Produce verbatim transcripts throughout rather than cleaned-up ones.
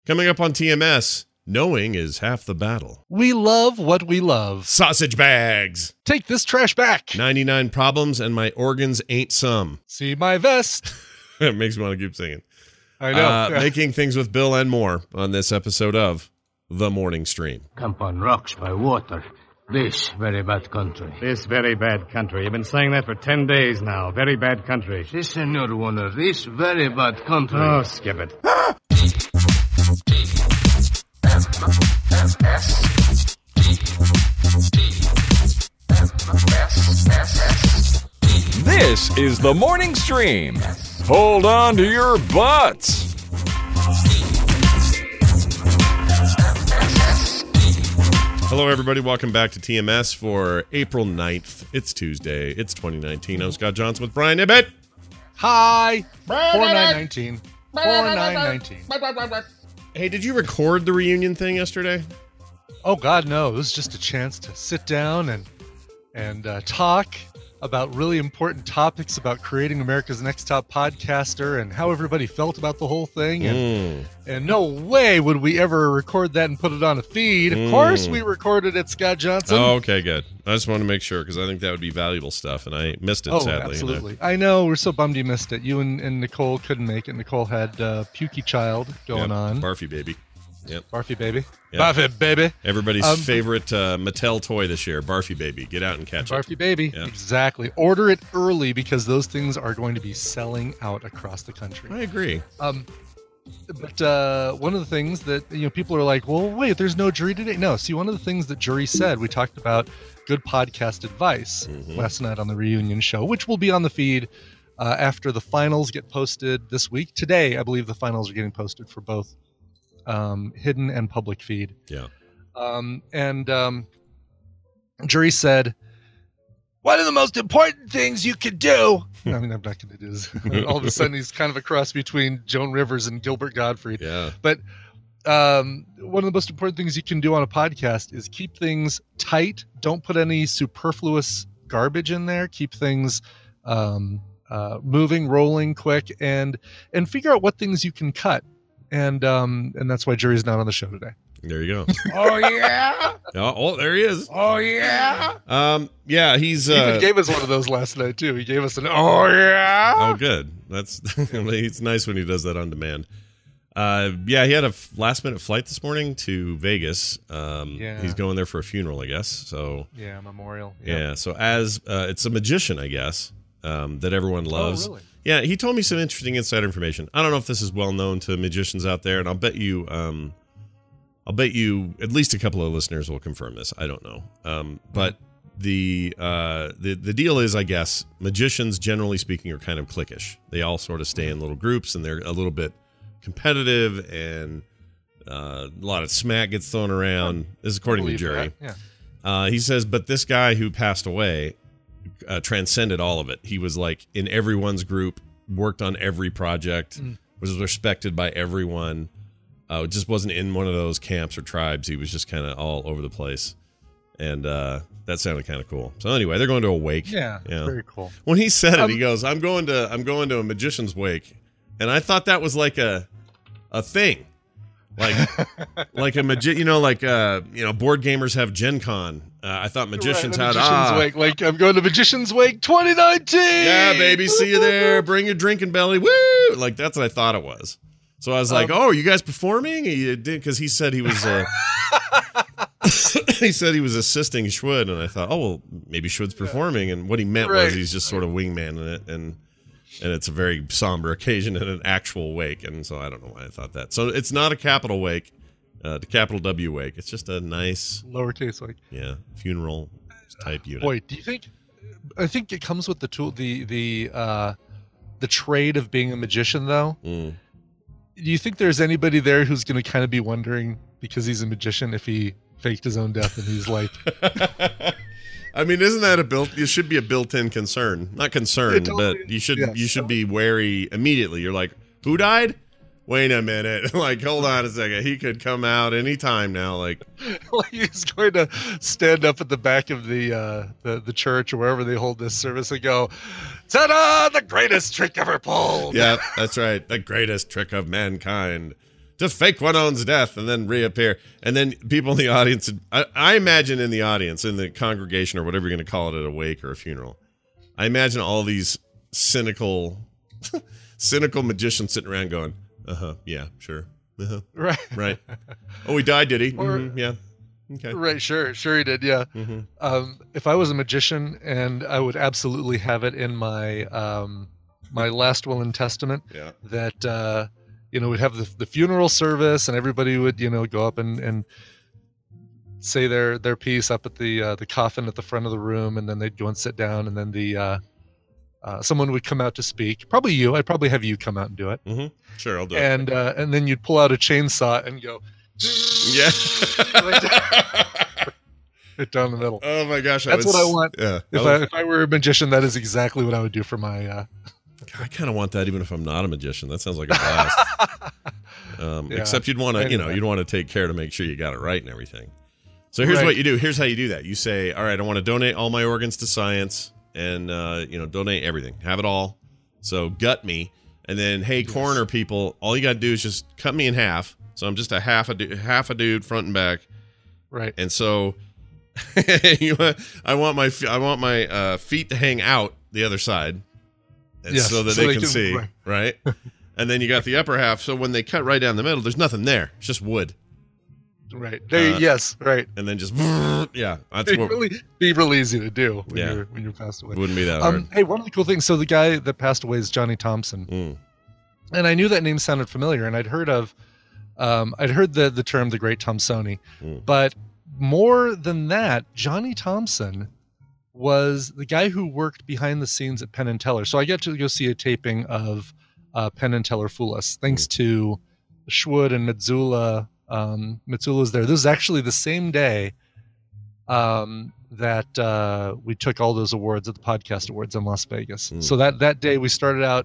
Coming up on T M S, knowing is half the battle. We love what we love. Sausage bags. Take this trash back. ninety-nine problems and my organs ain't some. See my vest. It makes me want to keep singing. I know. Uh, Yeah. Making things with Bill and more on this episode of The Morning Stream. Camp on rocks by water. This very bad country. This very bad country. You've been saying that for ten days now. Very bad country. This, Senor Warner, this very bad country. Oh, skip it. This is The Morning Stream. Hold on to your butts. Hello, everybody. Welcome back to T M S for April ninth. It's Tuesday. It's twenty nineteen. I'm Scott Johnson with Brian Ibbett. Hi. four nine nineteen. four nine nineteen. Hey, did you record the reunion thing yesterday? Oh, God, no. It was just a chance to sit down and and uh, talk about really important topics about creating America's Next Top Podcaster and how everybody felt about the whole thing. And, Mm. and no way would we ever record that and put it on a feed. Of Mm. course we recorded it, Scott Johnson. Oh, okay, good. I just wanted to make sure because I think that would be valuable stuff, and I missed it, Oh, sadly. absolutely. I know. We're so bummed you missed it. You and, and Nicole couldn't make it. Nicole had uh, pukey child going Yep, on. Barfy baby. Yep. Barfy baby. Yep. Barfy baby. Everybody's Um, favorite uh, Mattel toy this year, Barfy baby. Get out and catch Barfy it. baby. Yeah. Exactly. Order it early because those things are going to be selling out across the country. I agree. Um, but uh, one of the things that you know people are like, well, wait, there's no jury today. No, see, one of the things that jury said, we talked about good podcast advice Mhm. last night on the reunion show, which will be on the feed uh, after the finals get posted this week. Today, I believe the finals are getting posted for both um, hidden and public feed. Yeah. Um, and um, jury said, one of the most important things you could do. I mean, I'm not going to do this. All of a sudden, he's kind of a cross between Joan Rivers and Gilbert Gottfried. Yeah. But um, one of the most important things you can do on a podcast is keep things tight. Don't put any superfluous garbage in there. Keep things um, uh, moving, rolling, quick, and and figure out what things you can cut. And um, and that's why Jury's not on the show today. There you go. Oh, yeah? oh, oh, there he is. Oh, yeah? Um, yeah, he's. He Uh, even gave us one of those last night too. He gave us an oh yeah. oh, good. That's it's nice when he does that on demand. Uh, yeah, he had a last minute flight this morning to Vegas. Um, Yeah. He's going there for a funeral, I guess. So Yeah, memorial. yeah. So as uh, it's a magician, I guess, um, that everyone loves. Oh, really? Yeah, he told me some interesting insider information. I don't know if this is well known to magicians out there, and I'll bet you, um, I'll bet you at least a couple of listeners will confirm this. I don't know, um, but the uh, the the deal is, I guess, magicians generally speaking are kind of cliquish. They all sort of stay in little groups, and they're a little bit competitive, and uh, a lot of smack gets thrown around. This is according to Believe Jerry. that, Yeah. Uh, he says, but this guy who passed away uh, transcended all of it. He was like in everyone's group, worked on every project, Mm. was respected by everyone. Uh, just wasn't in one of those camps or tribes. He was just kind of all over the place. And uh, that sounded kind of cool. So anyway, they're going to a wake. Yeah. Yeah. Very cool. When he said it, Um, he goes, I'm going to I'm going to a magician's wake. And I thought that was like a a thing. Like like a magi- you know, like uh, you know, board gamers have Gen Con. Uh, I thought magicians Right, had Magician's ah, Wake. Like I'm going to Magician's Wake twenty nineteen. yeah, baby, see you there. Bring your drinking belly. Woo! Like that's what I thought it was. So I was like, Um, "Oh, are you guys performing?" He did because he said he was. Uh, he said he was assisting Schwood, and I thought, "Oh, well, maybe Schwood's performing." And what he meant Right. was he's just sort of wingman in it, and and it's a very somber occasion and an actual wake. And so I don't know why I thought that. So it's not a capital wake, uh, the capital W wake. It's just a nice, Lowercase Wake. yeah, funeral type unit. Boy, do you think? I think it comes with the tool, the the uh, the trade of being a magician, though. Mm. Do you think there's anybody there who's going to kind of be wondering because he's a magician if he faked his own death and he's like, I mean, isn't that a built? You should be a built-in concern, not concern, It totally but you should is, yes. you should be wary immediately. You're like, who died? Wait a minute, like hold on a second. He could come out anytime now. Like, like he's going to stand up at the back of the uh, the the church or wherever they hold this service and go, "Ta-da! The greatest trick ever pulled." yeah, that's right, the greatest trick of mankind. just fake one own's death and then reappear. And then people in the audience, I, I imagine in the audience, in the congregation or whatever you're going to call it at a wake or a funeral, I imagine all these cynical, cynical magicians sitting around going, uh-huh, yeah, sure. Uh-huh. Right. Right. Oh, he died, did he? Or- Mhm, yeah. Okay. Right, sure, sure he did, yeah. Mm-hmm. Um, if I was a magician, and I would absolutely have it in my um, my last will and testament Yeah. that uh, you know we'd have the, the funeral service, and everybody would you know go up and, and say their their piece up at the uh, the coffin at the front of the room, and then they'd go and sit down, and then the uh, uh, someone would come out to speak. Probably you. I'd probably have you come out and do it, Mm-hmm. Sure, I'll do it. and uh, and then you'd pull out a chainsaw and go. Yeah. Right down the middle. Oh my gosh. That's was, what I want. Yeah. If I, if I were a magician, that is exactly what I would do for my. Uh... I kind of want that even if I'm not a magician. That sounds like a blast. um, Yeah. Except you'd want to, you know, Anyway. you'd want to take care to make sure you got it right and everything. So here's Right. what you do. Here's how you do that. You say, all right, I want to donate all my organs to science and, uh, you know, donate everything. Have it all. So gut me. And then, hey, Yes. coroner people, all you got to do is just cut me in half. So I'm just a half a, du- half a dude front and back. Right. And so you want, I want my f- I want my uh, feet to hang out the other side, and Yes, so that so they, they can, can- see, right. right? And then you got the upper half. So when they cut right down the middle, there's nothing there. It's just wood, Right. There, Uh, yes. Right. and then just yeah, that's It'd what really be really easy to do when Yeah. you're when you're passed away. wouldn't be that hard. Um, hey, one of the cool things. So the guy that passed away is Johnny Thompson, Mm. and I knew that name sounded familiar, and I'd heard of, um, I'd heard the the term the Great Thompsoni, Mm. but more than that, Johnny Thompson was the guy who worked behind the scenes at Penn and Teller. So I got to go see a taping of uh, Penn and Teller Fool Us, thanks to Schwood and Mitsula. Um, Mitsula was there. This is actually the same day um, that uh, we took all those awards at the Podcast Awards in Las Vegas. Mm. So that that day we started out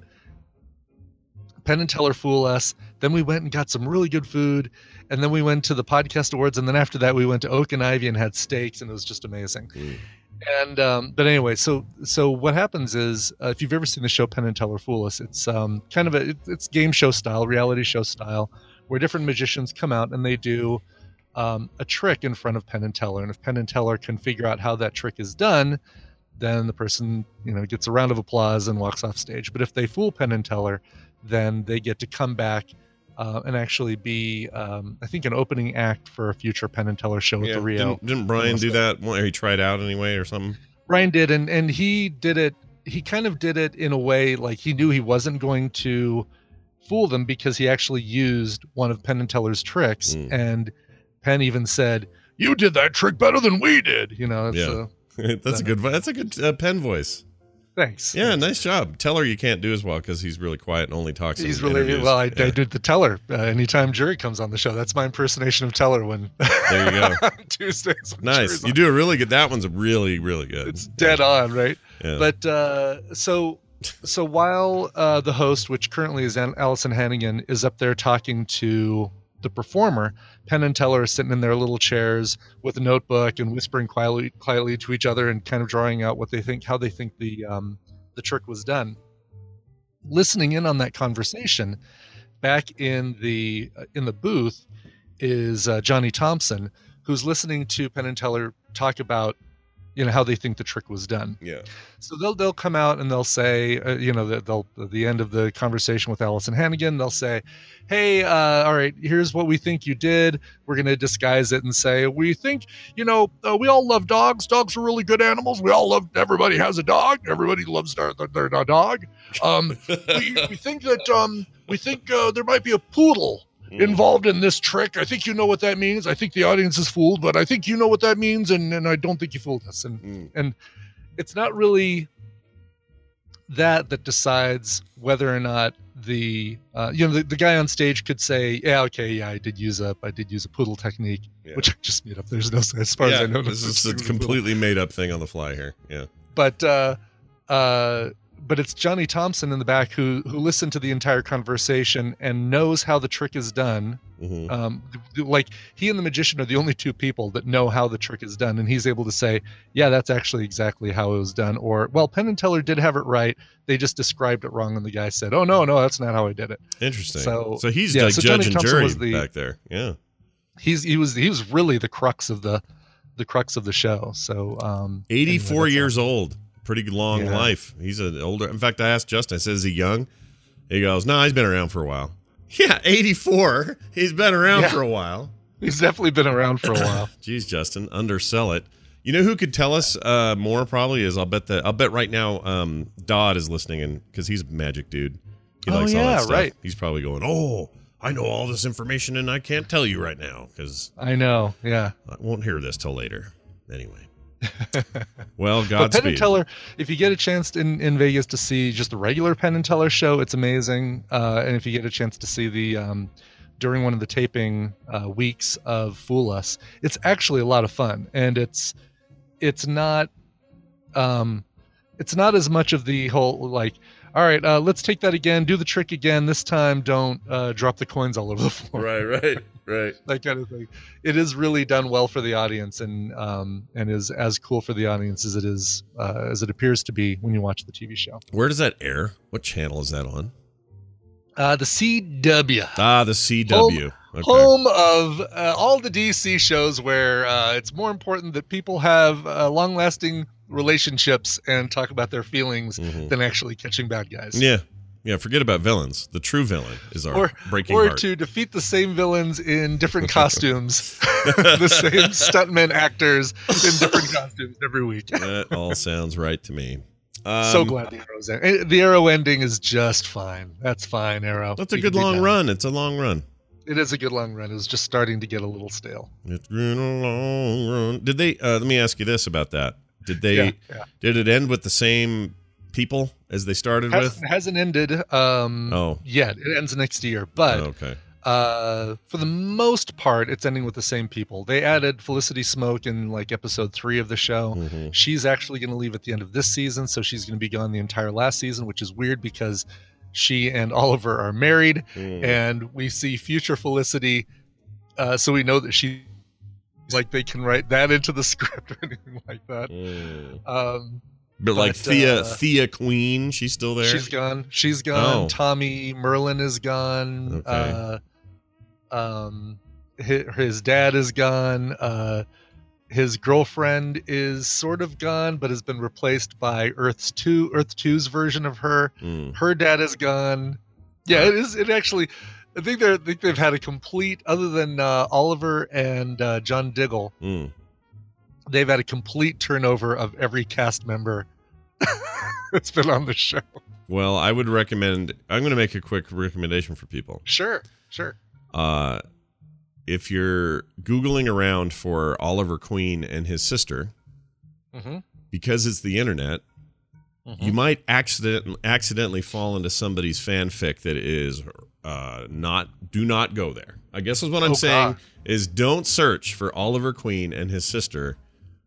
Penn and Teller Fool Us. Then we went and got some really good food, and then we went to the Podcast Awards, and then after that we went to Oak and Ivy and had steaks, and it was just amazing. Mm. And um, but anyway, so so what happens is uh, if you've ever seen the show Penn and Teller Fool Us, it's um, kind of a it, it's game show style, reality show style, where different magicians come out and they do um, a trick in front of Penn and Teller, and if Penn and Teller can figure out how that trick is done, then the person you know gets a round of applause and walks off stage. But if they fool Penn and Teller, then they get to come back uh, and actually be, um, I think, an opening act for a future Penn and Teller show at Yeah, the Rio. didn't, didn't Brian do that? Well, he tried out anyway or something. Ryan did, and and he did it. He kind of did it in a way like he knew he wasn't going to fool them because he actually used one of Penn and Teller's tricks, Mm. and Penn even said, "You did that trick better than we did." You know, it's, Yeah. uh, That's a good. vo- That's a good uh, pen voice. thanks. Yeah, nice job. Teller you can't do as well because he's really quiet and only talks. He's in really interviews. well. I, Yeah. I did the Teller. Uh, anytime Jerry comes on the show, that's my impersonation of Teller. When There you go. on Tuesdays. when Nice. Jerry's You on. do a really good. That one's really, really good. It's dead on, right? Yeah. But uh, so so while uh, the host, which currently is An- Allison Hannigan, is up there talking to the performer, Penn and Teller are sitting in their little chairs with a notebook and whispering quietly, quietly to each other and kind of drawing out what they think, how they think the um, the trick was done. Listening in on that conversation, back in the uh, in the booth, is uh, Johnny Thompson, who's listening to Penn and Teller talk about, you know, how they think the trick was done. yeah. So they'll they'll come out and they'll say, uh, you know, that they'll at the end of the conversation with Allison Hannigan, they'll say, "Hey, uh, all right, here's what we think you did. We're going to disguise it and say we think, you know, uh, we all love dogs. Dogs are really good animals. We all love. Everybody has a dog. Everybody loves their their, their dog. Um, we, we think that um, we think uh, there might be a poodle." Mm. Involved in this trick. I think you know what that means. I think the audience is fooled, but I think you know what that means, and, and I don't think you fooled us. And Mm. and it's not really that that decides whether or not the uh, you know the, the guy on stage could say, yeah, okay, yeah, I did use a I did use a poodle technique, Yeah. which I just made up. There's no as far as Yeah, I know. no this is such a thing as a poodle. completely made up thing on the fly here. Yeah. But uh, uh, but it's Johnny Thompson in the back who who listened to the entire conversation and knows how the trick is done. hmm Um, like he and the magician are the only two people that know how the trick is done, and he's able to say, yeah, that's actually exactly how it was done, or, well, Penn and Teller did have it right, they just described it wrong, and the guy said, oh no no that's not how I did it. Interesting. So, so he's yeah, like so judge Johnny and Thompson jury was the- back there. Yeah. He's he was he was really the crux of the the crux of the show. So um eighty-four anyway, years old, pretty long Yeah. life. He's an older. In fact, I asked Justin. I said, "Is he young?" He goes, "No, he's been around for a while." Yeah, eighty-four. He's been around Yeah. for a while. he's definitely been around for a while. Jeez, Justin, undersell it. You know who could tell us uh, more? Probably is. I'll bet that. I'll bet right now. Um, Dodd is listening, and because he's a magic dude, he Oh, likes all yeah, that stuff. right. He's probably going, "Oh, I know all this information, and I can't tell you right now because I know, yeah. I won't hear this till later." Anyway. Well, But Penn Godspeed. and Teller, if you get a chance in, in Vegas to see just the regular Penn and Teller show, it's amazing. Uh, and if you get a chance to see the um, during one of the taping uh, weeks of Fool Us, it's actually a lot of fun. And it's it's not um, it's not as much of the whole like, all right, uh, let's take that again, do the trick again. This time, don't uh, drop the coins all over the floor. Right, right, right. That kind of thing. It is really done well for the audience, and um, and is as cool for the audience as it is uh, as it appears to be when you watch the T V show. Where does that air? What channel is that on? Uh, the C W, Ah, the C W. Okay. home of uh, all the D C shows, where uh, it's more important that people have uh, long-lasting relationships and talk about their feelings Mhm. than actually catching bad guys. Yeah. Yeah, forget about villains. The true villain is our Or, breaking or heart. to defeat the same villains in different costumes, the same stuntmen actors in different costumes every week. That all sounds right to me. Um, So glad the Arrow's end. The Arrow ending is just fine. That's fine, Arrow. That's a You good can be long done. run. It's a long run. It is a good long run. It was just starting to get a little stale. It's been a long run. Did they? Uh, let me ask you this about that. Did they? Yeah, yeah. Did it end with the same people as they started Hasn't, with? hasn't ended um, Oh. yet. It ends next year. But Oh, okay. uh, for the most part, it's ending with the same people. They added Felicity Smoke in like episode three of the show. Mhm. She's actually going to leave at the end of this season, so she's going to be gone the entire last season, which is weird because she and Oliver are married, Mm. and we see future Felicity, uh, so we know that she, like, they can write that into the script or anything like that. Mm. Um, But like but, Thea, uh, Thea Queen, she's still there. she's gone. She's gone. Oh. Tommy Merlin is gone. Okay. Uh, um, his, his dad is gone. Uh, his girlfriend is sort of gone, but has been replaced by Earth's two, Earth two's version of her. Mm. Her dad is gone. Yeah, it is. It actually, I think they're. I think they've had a complete, other than uh, Oliver and uh, John Diggle, Mm. they've had a complete turnover of every cast member that's been on the show. Well, I would recommend. I'm going to make a quick recommendation for people. Sure, sure. Uh, if you're Googling around for Oliver Queen and his sister, Mm-hmm. because it's the internet, you might accident accidentally fall into somebody's fanfic that is uh, not. Do not go there. I guess is what I'm Oh, saying God. is don't search for Oliver Queen and his sister,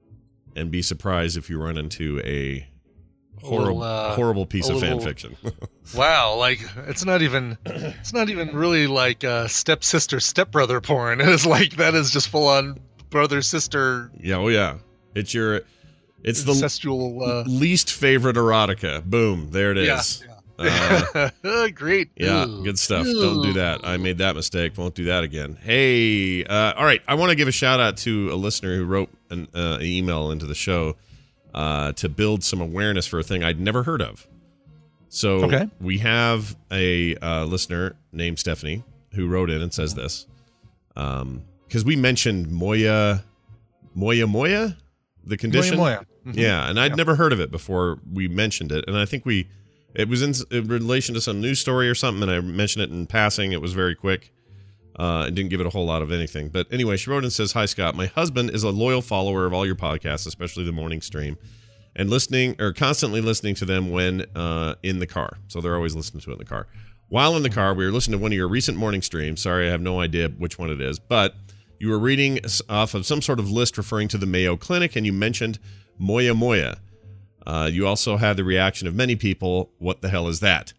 and be surprised if you run into a horrible, little, uh, horrible piece a of fan little- fiction. Wow, like it's not even it's not even really like uh, stepsister stepbrother porn. It is like that is just full on brother sister Yeah, oh yeah. It's your it's the incestual. Uh, least favorite erotica. Boom, there it yeah, is. Uh, yeah. Great. yeah, Ooh. good stuff. Don't do that. I made that mistake. Won't do that again. Hey, uh, all right. I want to give a shout out to a listener who wrote an, uh, an email into the show uh, to build some awareness for a thing I'd never heard of. So Okay. we have a uh, listener named Stephanie who wrote in and says this. Um, because we mentioned Moya, Moya Moya, the condition. Moya Moya. Mhm. Yeah, and I'd Yeah. never heard of it before we mentioned it, and I think we, it was in, in relation to some news story or something, and I mentioned it in passing. It was very quick. Uh, and didn't give it a whole lot of anything. But anyway, she wrote and says, "Hi Scott, my husband is a loyal follower of all your podcasts, especially the morning stream, and listening or constantly listening to them when uh, in the car. So they're always listening to it in the car. While in the car, we were listening to one of your recent morning streams. Sorry, I have no idea which one it is, but you were reading off of some sort of list referring to the Mayo Clinic, and you mentioned Moya Moya. Uh, you also had the reaction of many people, what the hell is that?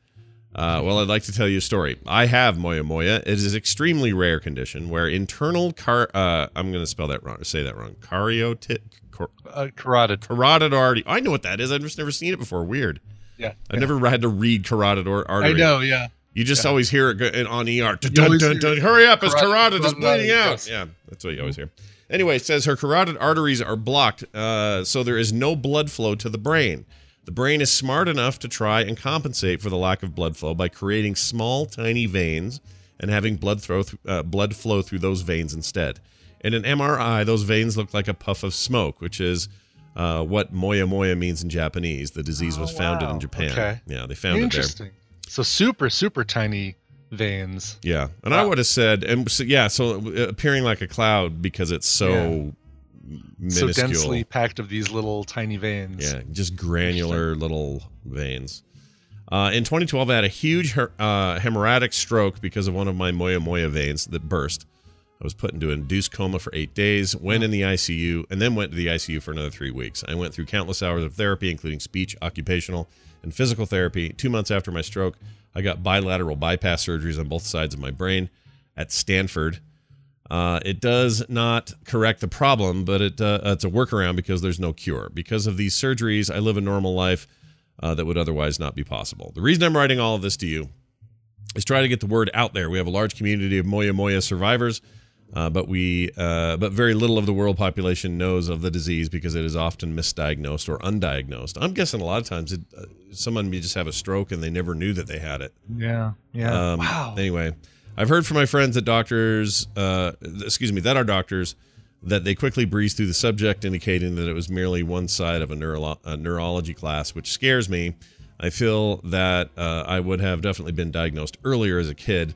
Uh, well, I'd like to tell you a story. I have moya moya. It is an extremely rare condition where internal car. Uh, I'm going to spell that wrong. Say that wrong. Cariotic. Car- uh, carotid. Carotid artery. I know what that is. I've just never seen it before. Weird. Yeah. I've yeah. never had to read carotid or artery. I know. Yeah. You just yeah. always hear it go- on E R. Dun, dun, dun, dun. Hurry up! His carotid is bleeding out. Yes. Yeah, that's what you always hear. Anyway, it says her carotid arteries are blocked, uh, so there is no blood flow to the brain. The brain is smart enough to try and compensate for the lack of blood flow by creating small, tiny veins and having blood flow, th- uh, blood flow through those veins instead. In an M R I, those veins look like a puff of smoke, which is uh, what moya moya means in Japanese. The disease was oh, founded wow. in Japan. Okay. Yeah, they found it there. Interesting. So super, super tiny veins. Yeah, and wow. I would have said, and so, yeah, so appearing like a cloud because it's so yeah. minuscule. So densely packed of these little tiny veins. Yeah, just granular little veins. Uh, in twenty twelve, I had a huge her- uh, hemorrhagic stroke because of one of my moya moya veins that burst. I was put into an induced coma for eight days, went in the I C U, and then went to the I C U for another three weeks. I went through countless hours of therapy, including speech, occupational, and physical therapy. Two months after my stroke, I got bilateral bypass surgeries on both sides of my brain at Stanford. Uh, it does not correct the problem, but it uh, it's a workaround because there's no cure. Because of these surgeries, I live a normal life uh, that would otherwise not be possible. The reason I'm writing all of this to you is try to get the word out there. We have a large community of moya moya survivors, uh, but we uh, but very little of the world population knows of the disease because it is often misdiagnosed or undiagnosed. I'm guessing a lot of times it, uh, someone may just have a stroke and they never knew that they had it. Yeah. Yeah. Um, wow. Anyway, I've heard from my friends that doctors, uh, excuse me, that are doctors, that they quickly breeze through the subject, indicating that it was merely one side of a, neuro- a neurology class, which scares me. I feel that uh, I would have definitely been diagnosed earlier as a kid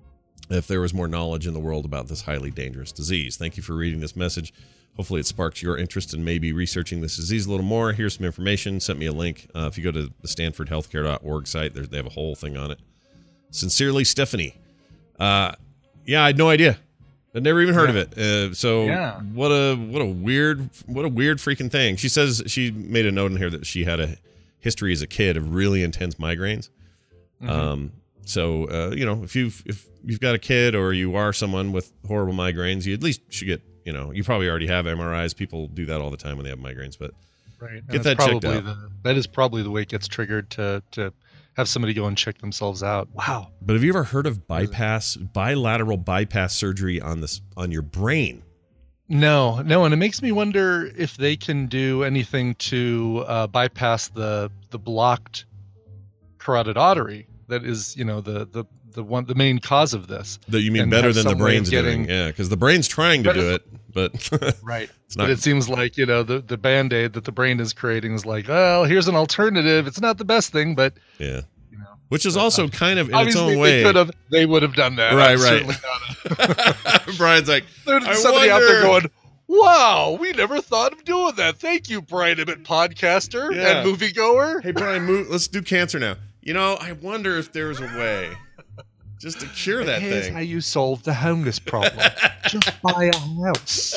if there was more knowledge in the world about this highly dangerous disease. Thank you for reading this message. Hopefully it sparks your interest in maybe researching this disease a little more. Here's some information. Sent me a link. Uh, if you go to the stanford healthcare dot org site, they have a whole thing on it. Sincerely, Stephanie. Uh, yeah, I had no idea. I'd never even heard yeah. of it. Uh, so yeah. what a what a weird what a weird freaking thing. She says she made a note in here that she had a history as a kid of really intense migraines. Mm-hmm. Um, so uh, you know, if you've if you've got a kid or you are someone with horrible migraines, you at least should get, you know, you probably already have M R Is. People do that all the time when they have migraines, but right. get that checked out. The, that is probably the way it gets triggered to to have somebody go and check themselves out. Wow. But have you ever heard of bypass bilateral bypass surgery on this on your brain? No, no, and it makes me wonder if they can do anything to uh, bypass the the blocked carotid artery that is, you know, the the the one the main cause of this. That you mean and better have than the some way of brain's getting- doing? Yeah, because the brain's trying to Better- do it, but Right. it's not. But it seems like, you know, the, the Band-Aid that the brain is creating is like, well, here's an alternative. It's not the best thing, but, Yeah, you know. which is also kind of in its Obviously, own way. they could have, they would have done that. Right, I'm right. certainly not a- Brian's like, There's I somebody out there wonder- going, wow, we never thought of doing that. Thank you, Brian Emmett, podcaster Yeah. and moviegoer. hey Brian, move, let's do cancer now. You know, I wonder if there's a way just to cure that Here's thing. how you solve the homeless problem. Just buy a house.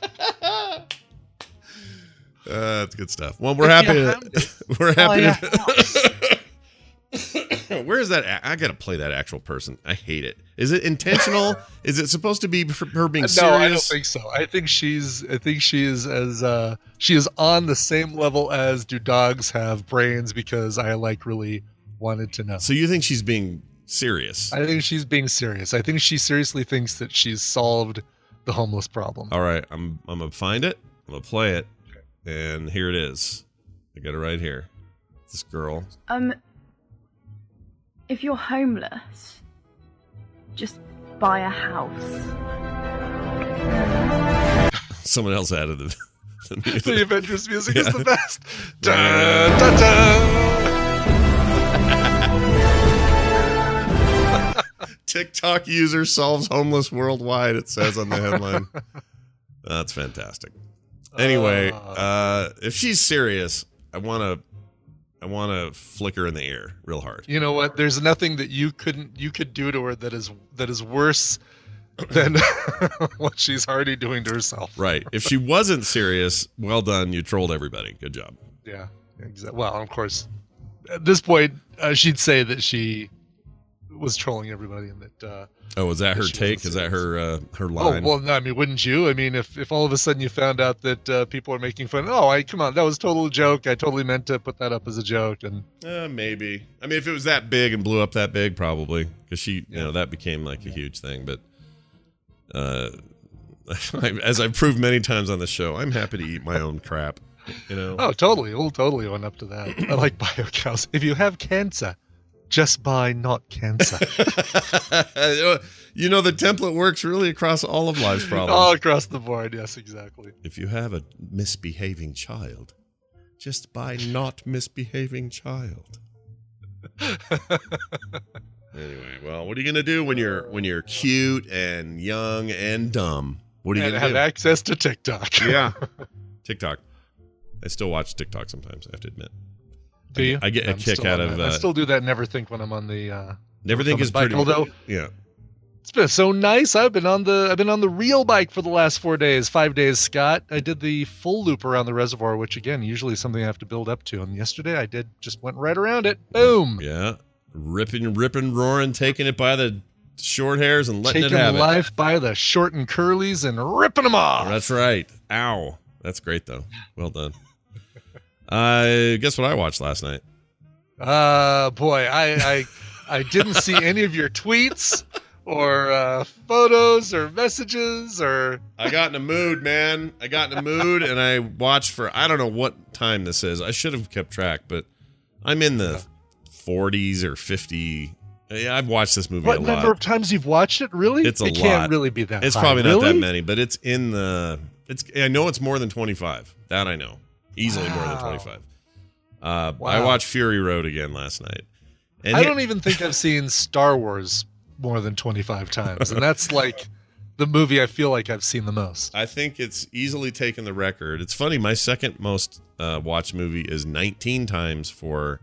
Uh, that's good stuff. Well, we're If happy. you To, have it, we're happy. buy a To, where is that? a- I gotta play that actual person. I hate it. Is it intentional? Is it supposed to be her her being serious? No, I don't think so. I think she's. I think she is as. Uh, she is on the same level as do dogs have brains, because I like really wanted to know. So you think she's being serious? I think she's being serious. I think she seriously thinks that she's solved the homeless problem. All right, I'm I'm gonna find it. I'm gonna play it, and here it is. I got it right here. This girl. Um, if you're homeless, just buy a house. Someone else added the, the music. The Avengers music Yeah. is the best. Dun, dun, dun. TikTok user solves homeless worldwide, it says on the headline. That's fantastic. Anyway, uh, if she's serious, I want to I want to flick her in the ear real hard. You know what? There's nothing that you couldn't you could do to her that is that is worse than what she's already doing to herself. Right. If she wasn't serious, well done. You trolled everybody. Good job. Yeah. Exactly. Well, of course, at this point, uh, she'd say that she was trolling everybody, and that. Uh, oh, was that her she take? wasn't Is that serious. her uh, her Oh line? well, no, I mean, wouldn't you? I mean, if, if all of a sudden you found out that uh, people are making fun, oh, I come on, that was total joke. I totally meant to put that up as a joke, and Uh, maybe. I mean, if it was that big and blew up that big, probably, because she, you know, that became like a huge thing. But uh, as I've proved many times on the show, I'm happy to eat my own crap. You know. oh, totally, we'll totally own up to that. I like BioCows. If you have cancer, just buy not cancer. You know, the template works really across all of life's problems. All across the board, yes, exactly. If you have a misbehaving child, just buy not misbehaving child. Anyway, well, what are you gonna do when you're when you're cute and young and dumb? What are you And gonna have do? access to TikTok. Yeah, TikTok. I still watch TikTok sometimes. I have to admit. Do you? I get a I'm kick still out on of. that. I Uh, still do that. Never think when I'm on the. Uh, Never think on the is bike, pretty. although- yeah. It's been so nice. I've been on the I've been on the real bike for the last four days, five days, Scott. I did the full loop around the reservoir, which again, usually is something I have to build up to. And yesterday I did just went right around it. Boom. Yeah, ripping, ripping, roaring, taking it by the short hairs and letting Taking it have life by the short and curlies and ripping them it. off. That's right. Ow, that's great though. Well done. Uh, guess what I watched last night? Uh boy, I I, I didn't see any of your tweets or uh, photos or messages or I got in a mood, man. I got in a mood and I watched for I don't know what time this is. I should have kept track, but I'm in the forties or fifty. Yeah, I've watched this movie what a number lot. of times you've watched it? Really? It's a it lot. can't really be that. It's high. probably not Really? that many, but it's in the. It's. I know it's more than twenty-five. That I know, easily more than Wow. twenty-five. Uh, I Wow. watched Fury Road again last night. And I he- don't even think I've seen Star Wars more than twenty-five times, and that's like the movie I feel like I've seen the most. I think it's easily taken the record. It's funny. My second most uh, watched movie is nineteen times for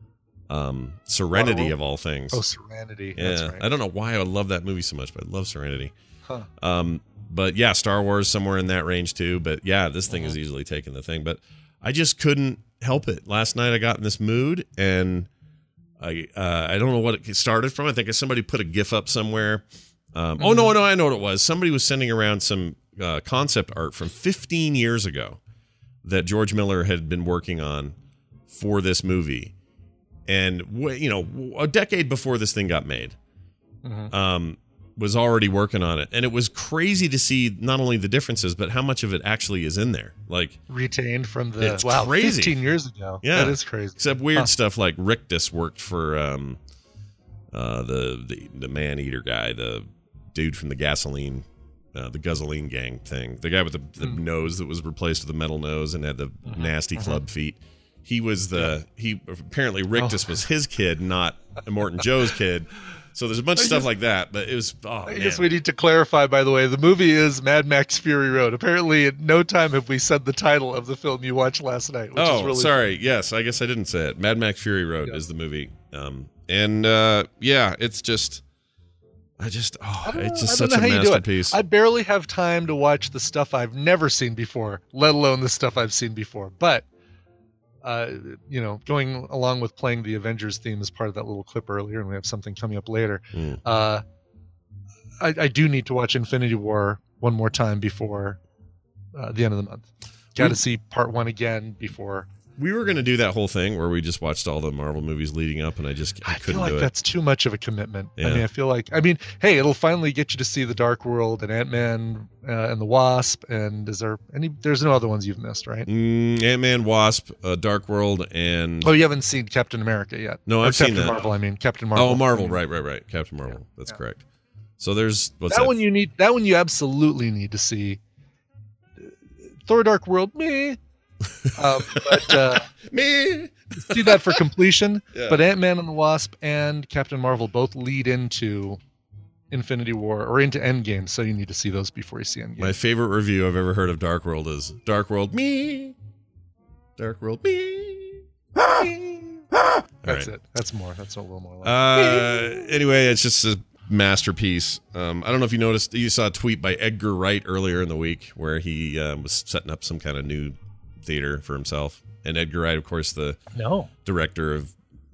um, Serenity Wow. of all things. Oh, Serenity. yeah, That's right. I don't know why I love that movie so much, but I love Serenity. Huh. Um, but yeah, Star Wars somewhere in that range too. But yeah, this thing Uh-huh. is easily taking the thing. But I just couldn't help it. Last night I got in this mood, and I uh, I don't know what it started from. I think somebody put a GIF up somewhere. Um, Mm-hmm. Oh no, no, I know what it was. Somebody was sending around some uh, concept art from fifteen years ago that George Miller had been working on for this movie, and w- you know, a decade before this thing got made. Mhm. Um, was already working on it, and it was crazy to see not only the differences but how much of it actually is in there. Like, Retained from the It's wow, crazy. fifteen years ago. Yeah. that is crazy. except weird Huh. stuff like Rictus worked for um, uh, the the the man eater guy, the dude from the gasoline, uh, the gasoline gang thing, the guy with the, the Hmm. nose that was replaced with a metal nose and had the Uh-huh. nasty club feet. He was the he apparently Rictus Oh. was his kid, not Morton Joe's kid. So there's a bunch of I stuff guess- like that, but it was oh I man. guess we need to clarify, by the way, the movie is Mad Max Fury Road. Apparently, at no time have we said the title of the film you watched last night, which oh, is really sorry. Yes, I guess I didn't say it. Mad Max Fury Road Yeah. is the movie. Um, and uh, yeah, it's just, I just, oh, I don't it's know- just I don't such know a how you do it. masterpiece. I barely have time to watch the stuff I've never seen before, let alone the stuff I've seen before. But, uh, you know, going along with playing the Avengers theme as part of that little clip earlier, and we have something coming up later, Mm. uh, I, I do need to watch Infinity War one more time before uh, the end of the month. Got to We- see part one again before. We were going to do that whole thing where we just watched all the Marvel movies leading up, and I just I I couldn't feel like do it. that's too much of a commitment. I Yeah. mean, I feel like, I mean, hey, it'll finally get you to see the Dark World and Ant Man uh, and the Wasp. And is there any? There's no other ones you've missed, right? Mm, Ant-Man, Wasp, uh, Dark World, and Oh, you haven't seen Captain America yet? No, Or I've seen Captain that. Marvel. I mean, Captain Marvel. oh, Marvel, right, right, right, Captain Marvel. That's Yeah. correct. So there's what's that, that? one you need. That one you absolutely need to see. Thor: Dark World, me. um, but uh, Me. see that for completion. Yeah. But Ant Man and the Wasp and Captain Marvel both lead into Infinity War or into Endgame, so you need to see those before you see Endgame. My favorite review I've ever heard of Dark World is Dark World, me. Dark World, me. me. All That's right. it. That's more. That's a little more. Like Uh, anyway, it's just a masterpiece. Um, I don't know if you noticed, you saw a tweet by Edgar Wright earlier in the week where he um, was setting up some kind of new theater for himself. And Edgar Wright, of course, the no. director of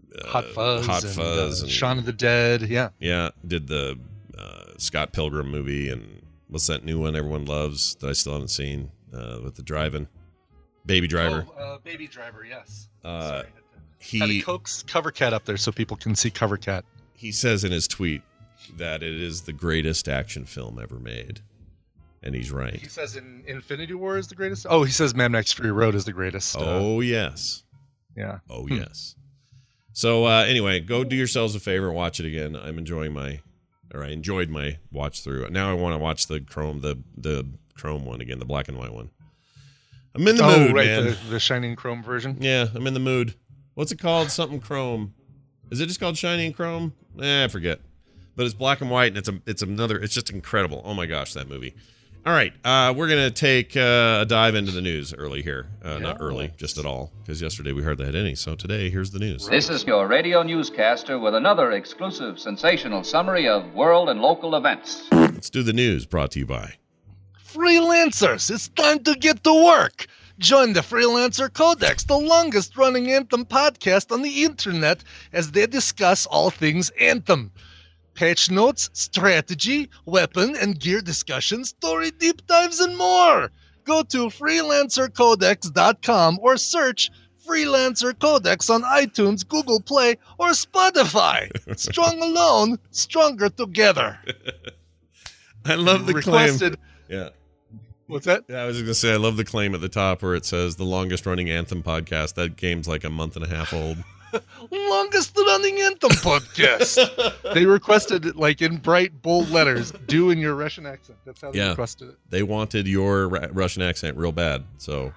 uh, Hot Fuzz, Hot and, Fuzz, uh, and, Shaun of the Dead. Yeah, yeah, did the uh, Scott Pilgrim movie, and what's that new one everyone loves that I still haven't seen uh, with the driving Baby Driver. Oh, uh, Baby Driver. Yes. Uh, Sorry. he Had to coax Cover Cat up there so people can see Cover Cat. he says in his tweet that it is the greatest action film ever made, and he's right. He says in Infinity War is the greatest. Oh, he says Mad Max Fury Road is the greatest. uh, Oh yes, yeah. oh Hmm. yes. So uh, anyway, go do yourselves a favor, watch it again. I'm enjoying my, or I enjoyed my watch through. Now I want to watch the Chrome, the the Chrome one again, the black and white one. I'm in the oh, mood, right, man. the, the Shining Chrome version. Yeah, I'm in the mood. What's it called? Something Chrome. Is it just called Shining Chrome? Eh, I forget. But it's black and white, and it's a, it's another. It's just incredible. Oh my gosh, that movie. All right, uh, we're gonna take uh, a dive into the news early here. Uh, Not early, just at all, because yesterday we hardly had any. So today, here's the news. This is your radio newscaster with another exclusive, sensational summary of world and local events. Let's do the news. Brought to you by. Freelancers, it's time to get to work. Join the Freelancer Codex, the longest running Anthem podcast on the internet, as they discuss all things Anthem. Patch notes, strategy, weapon and gear discussions, story deep dives, and more. Go to freelancer codex dot com or search Freelancer Codex on iTunes, Google Play, or Spotify. Strong alone, stronger together. I love the Requested. claim. Yeah. What's that? Yeah, I was just gonna say I love the claim at the top where it says the longest running Anthem podcast. That game's like a month and a half old. Longest running Anthem podcast. They requested it like in bright, bold letters, do in your Russian accent. That's how they Yeah. requested it. They wanted your Ra- Russian accent real bad. So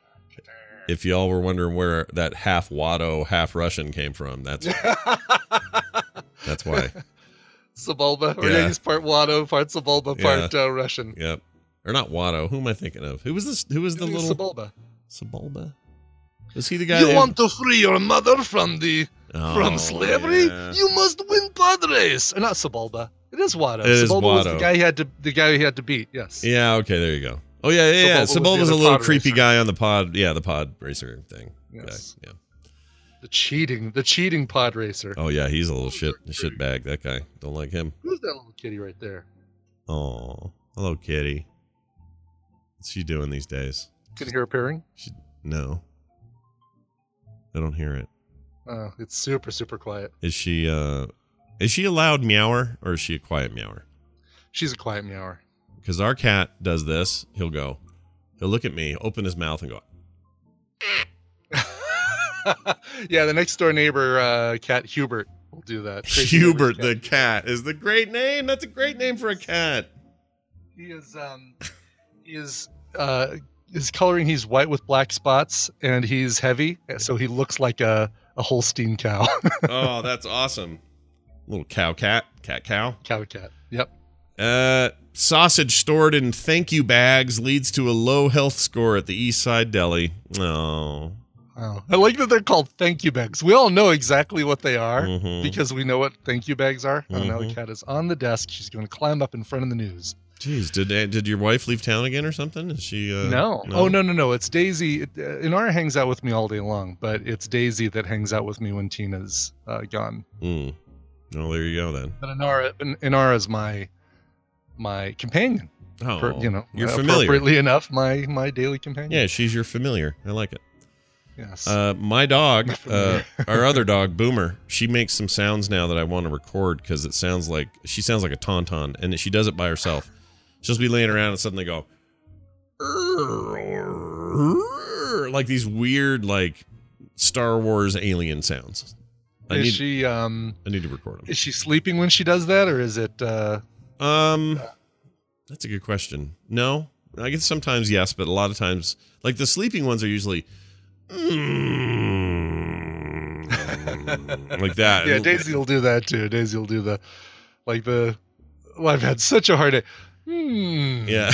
if y'all were wondering where that half Watto, half Russian came from, that's that's why. Sebulba. Or Yeah. yeah, he's part Watto, part Sebulba, part uh, Russian. Yep. Or not Watto. Who am I thinking of? Who was this? Who was the It's little Sebulba. Sebulba? Was he the guy? You that- want to free your mother from the Oh, from slavery? yeah. You must win Padres. Or not Sebulba. It is Watto. It is Sebulba was the Watto. guy he had to the guy he had to beat. Yes. Yeah. Okay. There you go. Oh yeah, yeah. yeah. Sebulba was the Sebulba's a other little pod creepy racer. guy on the pod. Yeah, the pod racer thing. Yes. Guy. Yeah. The cheating, the cheating pod racer. Oh yeah, he's a little shit shit bag. That guy. Don't like him. Who's that little kitty right there? Oh, hello, kitty. What's she doing these days? Can you hear her purring? She, no, I don't hear it. Oh, it's super, super quiet. Is she? uh Is she a loud meower or is she a quiet meower? She's a quiet meower. Because our cat does this. He'll go. He'll look at me, open his mouth, and go. Yeah, the next door neighbor, uh, cat Hubert, will do that. Crazy Hubert neighbor's the cat is the great name. That's a great name for a cat. He is, um, he is, uh, his coloring. He's white with black spots, and he's heavy, so he looks like a, a Holstein cow. Oh, that's awesome. Little cow cat, cat cow. Cow cat. Yep. Uh, sausage stored in thank you bags leads to a low health score at the East Side Deli. Oh. Oh, I like that they're called thank you bags. We all know exactly what they are Mhm. because we know what thank you bags are. Oh, now the Mhm. cat is on the desk. She's going to climb up in front of the news. Jeez, did did your wife leave town again or something? Is she? Uh, no. Oh, no, no, no. It's Daisy. It, uh, Inara hangs out with me all day long, but it's Daisy that hangs out with me when Tina's uh, gone. Mm. Oh, there you go then. But Inara, In- Inara's my my companion. Oh, Per- you know, you're uh, familiar. appropriately enough, my my daily companion. Yeah, she's your familiar. I like it. Yes. Uh, my dog, My uh, familiar. our other dog, Boomer, she makes some sounds now that I want to record because it sounds like she sounds like a tauntaun, and she does it by herself. She'll just be laying around and suddenly go like these weird, like Star Wars alien sounds. I is need, she um I need to record them. is she sleeping when she does that, or is it? Uh, Um, that's a good question. No, I guess sometimes yes, but a lot of times, like the sleeping ones are usually mm, like that. yeah, Daisy will do that too. Daisy will do the like the. Well, I've had such a hard day. Hmm. Yeah.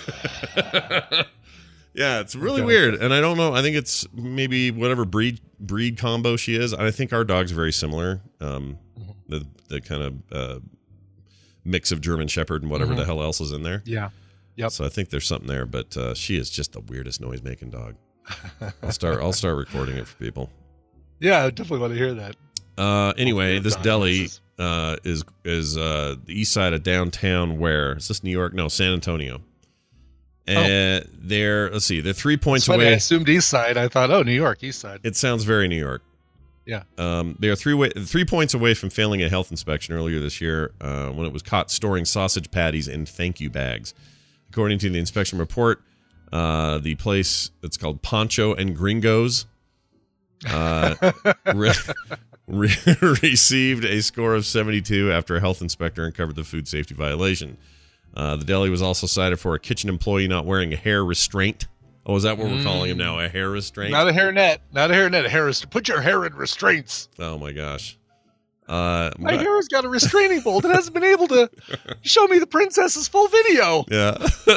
Yeah, it's really Okay. weird, and I don't know. I think it's maybe whatever breed breed combo she is. I think our dog's very similar. Um, the the kind of uh, mix of German Shepherd and whatever Mhm. the hell else is in there. Yeah. Yep. So I think there's something there, but uh, she is just the weirdest noise making dog. I'll start. I'll start recording it for people. Yeah, I definitely want to hear that. Uh, anyway, this Don deli Moses. uh, is is uh, the east side of downtown. Where is this? New York? No, San Antonio. And they're let's see, they're three points That's funny, I away. assumed East Side. I thought, oh, New York, East Side. It sounds very New York. Yeah. Um, they are three way, three points away from failing a health inspection earlier this year uh, when it was caught storing sausage patties in thank you bags. According to the inspection report, uh, the place, it's called Poncho and Gringos, uh, re- re- received a score of seventy-two after a health inspector uncovered the food safety violation. Uh, the deli was also cited for a kitchen employee not wearing a hair restraint. Oh, is that what we're calling him now? A hair restraint? Not a hairnet. Not a hairnet. A hair rest- Put your hair in restraints. Oh, my gosh. Uh, My but- hair has got a restraining bolt. It hasn't been able to show me the princess's full video. Yeah.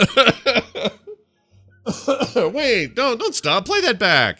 Wait, don't don't stop. Play that back.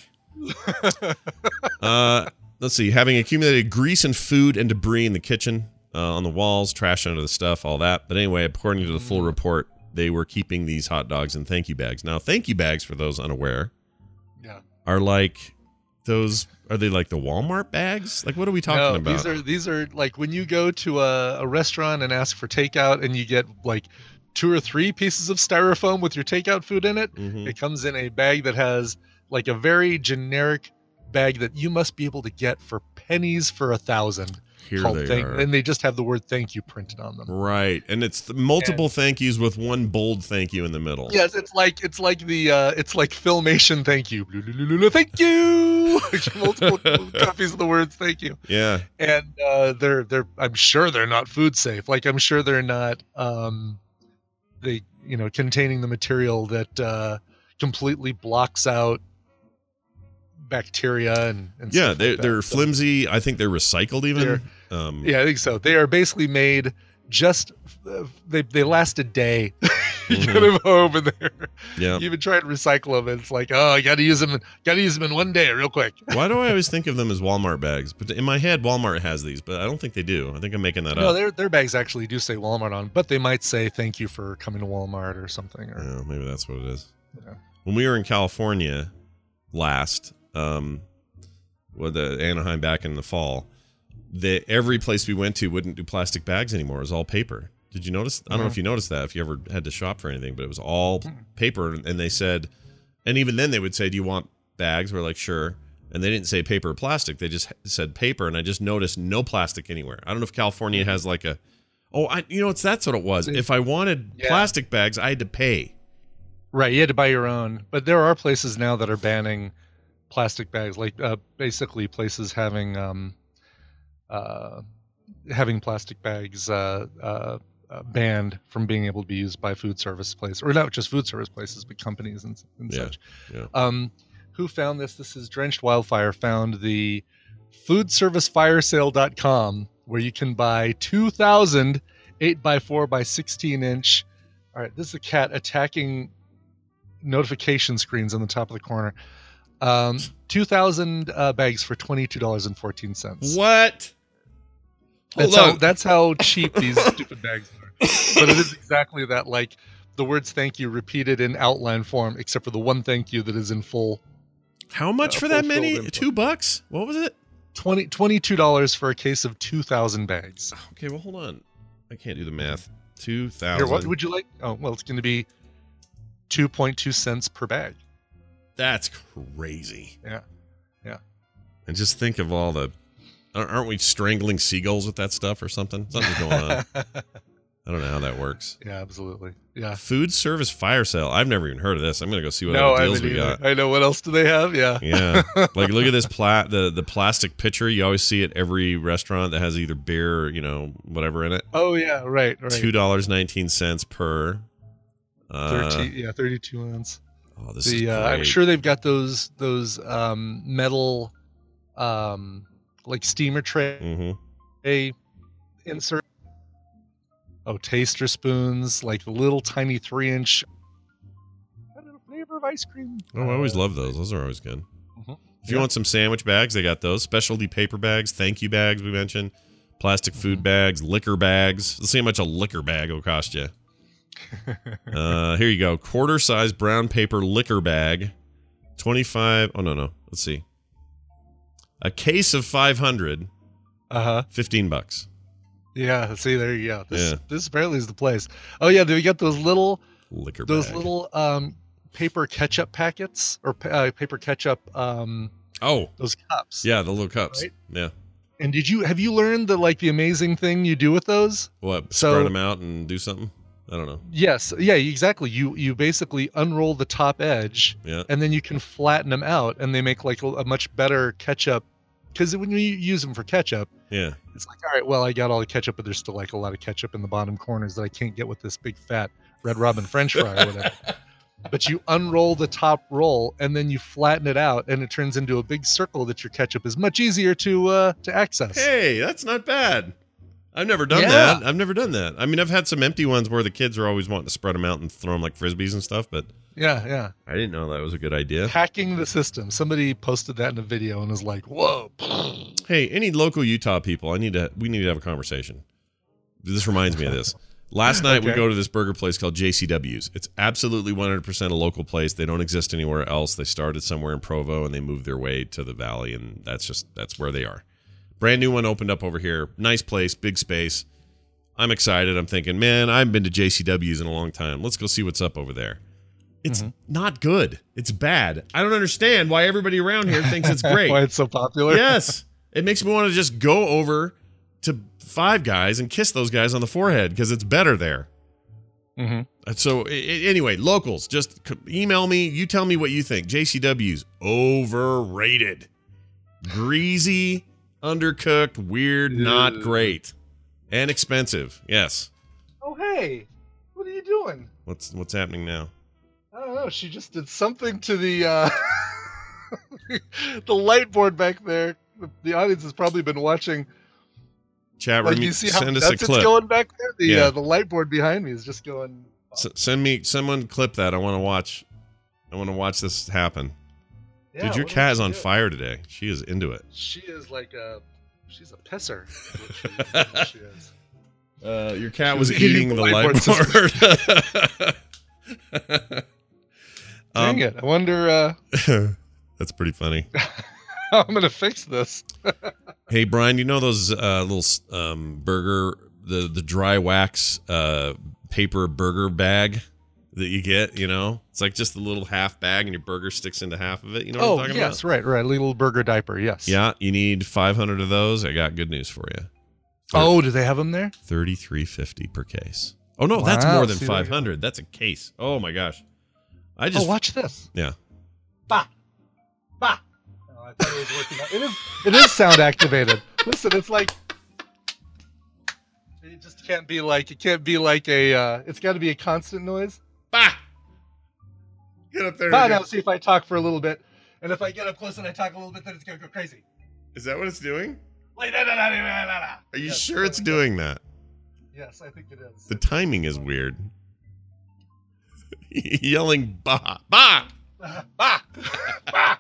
uh, let's see. Having accumulated grease and food and debris in the kitchen, uh, on the walls, trash under the stuff, all that. But anyway, according to the full report, they were keeping these hot dogs in thank you bags. Now, thank you bags, for those unaware, Yeah. are like those. Are they like the Walmart bags? Like, what are we talking No, about? these are these are like when you go to a, a restaurant and ask for takeout and you get like two or three pieces of styrofoam with your takeout food in it. Mhm. It comes in a bag that has like a very generic bag that you must be able to get for pennies for a thousand. Here called they thank- are. And they just have the word thank you printed on them. Right, and it's the multiple thank yous with one bold thank you in the middle. Yes, it's like it's like the uh, it's like Filmation. Thank you, thank you. Multiple copies of the words thank you, Yeah. and uh, they're they're. I'm sure they're not food safe. Like I'm sure they're not. Um, they you know containing the material that uh, completely blocks out bacteria and, and Yeah, stuff they, like that. they're So- flimsy. I think they're recycled even. They're- um, Yeah, I think so. They are basically made just uh, they they last a day. You get them home and they're yeah. you even try to recycle them. And it's like, oh, I got to use them. Got to use them in one day, real quick. Why do I always think of them as Walmart bags? But in my head, Walmart has these, but I don't think they do. I think I'm making that No, up. their their bags actually do say Walmart on, but they might say thank you for coming to Walmart or something. Or Yeah, maybe that's what it is. Yeah. When we were in California last, um, with the Anaheim back in the fall, the every place we went to wouldn't do plastic bags anymore. It was all paper. Did you notice? I don't know if you noticed that, if you ever had to shop for anything, but it was all paper. And they said, and even then they would say, do you want bags? We're like, sure. And they didn't say paper or plastic. They just said paper. And I just noticed no plastic anywhere. I don't know if California has like a, oh, I, you know, it's that's what it was. If I wanted Yeah. plastic bags, I had to pay. Right, you had to buy your own. But there are places now that are banning plastic bags, like uh, basically places having um, uh, having plastic bags uh, uh, uh, banned from being able to be used by food service places, or not just food service places, but companies and, and Yeah, such. yeah. Um, who found this? This is Drenched Wildfire found the food service fire sale dot com, where you can buy two thousand eight by four by sixteen inch. All right, this is a cat attacking notification screens on the top of the corner. Um, two thousand uh, bags for twenty-two dollars and fourteen cents. What? That's Hold how, on. that's how cheap these stupid bags are. But it is exactly that, like the words thank you repeated in outline form, except for the one thank you that is in full. How much Uh, for that fulfilled many? info. Two bucks? What was it? twenty, twenty-two dollars for a case of two thousand bags. Okay, well, hold on. I can't do the math. Two Here, what thousand. would you like? Oh, well, it's going to be two point two cents per bag. That's crazy. Yeah. Yeah. And just think of all the. Aren't aren't we strangling seagulls with that stuff or something? Something's going on. I don't know how that works. Yeah, absolutely. Yeah. Food service fire sale. I've never even heard of this. I'm gonna go see what No, other I deals haven't we either. got. I know. What else do they have? Yeah. Yeah, like look at this pla- the the plastic pitcher. You always see at every restaurant that has either beer or you know whatever in it. Oh, yeah. Right. Right. Two dollars nineteen cents per. Uh, thirty, yeah, thirty-two ounce. oh, this The is uh, I'm great. sure they've got those those um, metal, um, like steamer tray Mhm. insert. Oh, taster spoons, like the little tiny three inch. I don't know, flavor of ice cream. Oh, I always Uh, love those. Those are always good. Mhm. If you Yeah. want some sandwich bags, they got those. Specialty paper bags, thank you bags we mentioned, plastic food Mm-hmm. bags, liquor bags. Let's see how much a liquor bag will cost you. uh, here you go. Quarter size brown paper liquor bag. twenty-five. Oh, no, no. Let's see. A case of five hundred Uh huh. fifteen bucks. Yeah. See, there you go. This, Yeah. this apparently is the place. Oh yeah, they got those little, Liquor those bag. little um paper ketchup packets or pa- uh, paper ketchup um Oh, those cups. yeah, the little cups. Right? Yeah. And did you have you learned the like the amazing thing you do with those? What? So- spread them out and do something? I don't know. Yes. Yeah. Exactly. You you basically unroll the top edge, Yeah. and then you can flatten them out, and they make like a, a much better ketchup. Because when you use them for ketchup, Yeah. it's like, all right, well, I got all the ketchup, but there's still like a lot of ketchup in the bottom corners that I can't get with this big fat Red Robin French fry or whatever. But you unroll the top roll and then you flatten it out, and it turns into a big circle that your ketchup is much easier to uh, to access. Hey, that's not bad. I've never done Yeah. that. I've never done that. I mean, I've had some empty ones where the kids are always wanting to spread them out and throw them like frisbees and stuff, but Yeah, yeah. I didn't know that was a good idea. Hacking the system. Somebody posted that in a video and was like, "Whoa!" Hey, any local Utah people, I need to. We need to have a conversation. This reminds me of this. Last night we Okay. go to this burger place called J C W's. It's absolutely one hundred percent a local place. They don't exist anywhere else. They started somewhere in Provo and they moved their way to the valley, and that's just that's where they are. Brand new one opened up over here. Nice place, big space. I'm excited. I'm thinking, man, I haven't been to J C W's in a long time. Let's go see what's up over there. It's not good. It's bad. I don't understand why everybody around here thinks it's great. Why it's so popular? Yes. It makes me want to just go over to Five Guys and kiss those guys on the forehead because it's better there. Mm-hmm. And So i- i- anyway, locals, just c- email me. You tell me what you think. J C W's overrated, greasy, undercooked, weird, not great, and expensive. Yes. Oh, hey, what are you doing? What's what's happening now? I don't know. She just did something to the uh, the light board back there. The, the audience has probably been watching. Chat Like room, you see how send us nuts a it's clip. going back there. The Yeah. uh, the light board behind me is just going. S- send me someone clip that. I want to watch. I want to watch this happen. Yeah, Dude, your what cat did is she on do? fire today. She is into it. She is like a. She's a pisser. is what she, is what she is. Uh, your cat She was was eating eating the the light whiteboard board. Dang Um, it! I wonder uh, That's pretty funny. how I'm gonna fix this. Hey, Brian, you know those uh, little um, burger, the the dry wax uh, paper burger bag that you get? You know, it's like just a little half bag, and your burger sticks into half of it. You know what Oh I'm talking yes, about? right, right. Little burger diaper. Yes. Yeah, you need five hundred of those. I got good news for you. Oh, do they have them there? thirty-three fifty per case. Oh no, that's Wow, more than see, there you five hundred. That's a case. Oh my gosh. I just Oh, watch this. yeah. Bah, bah. Oh, I thought it was working out. It is. It is sound activated. Listen, it's like. It just can't be like. It can't be like a. Uh, it's got to be a constant noise. Bah! Get up there. Bah, and now go- see if I talk for a little bit, and if I get up close and I talk a little bit, then it's gonna go crazy. Is that what it's doing? Like da, da, da, da, da, da, da. Are you Yes, sure it's there we go. doing that? Yes, I think it is. The timing is weird. Yelling bah bah. Bah, bah.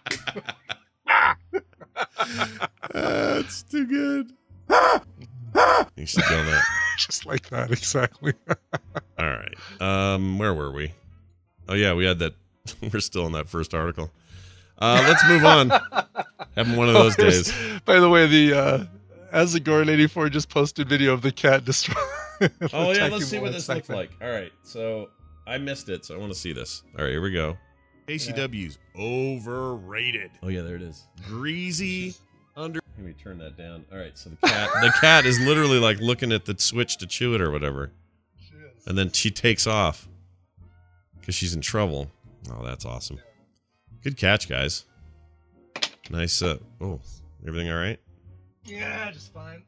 That's too good. You should yell that. Just like that, exactly. All right. Um, where were we? Oh yeah, we had that. We're still in that first article. Uh, let's move on. Having one of those days. By the way, the uh, Azagorn eighty-four just posted video of the cat destroying. Oh yeah, let's see what this looks like. All right, so I missed it, so I want to see this. All right, here we go. A C W's overrated. Oh yeah, there it is. Greasy under. Let me turn that down. All right, so the cat, the cat is literally like looking at the switch to chew it or whatever, and then she takes off because she's in trouble. Oh, that's awesome. Good catch, guys. Nice. Uh, oh, everything all right? Yeah, just fine.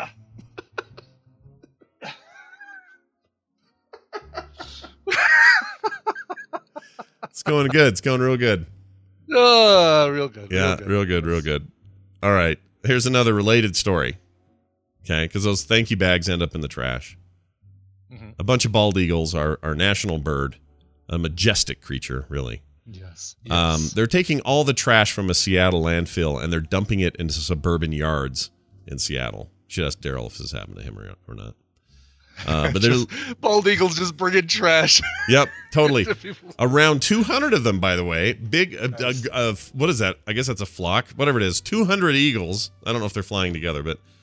It's going good. It's going real good. Oh, real good. Yeah, real good, real good. All right. Here's another related story. Okay, because those thank you bags end up in the trash. Mhm. A bunch of bald eagles are our national bird, a majestic creature, really. Yes. Um, yes. they're taking all the trash from a Seattle landfill and they're dumping it into suburban yards in Seattle. Should ask Daryl if this happened to him or, or not. Uh, but they're Just- bald eagles just bringing trash. yep, totally. to people. Around two hundred of them, by the way. Big, uh, uh, uh, what is that? I guess that's a flock. Whatever it is. two hundred eagles. I don't know if they're flying together, but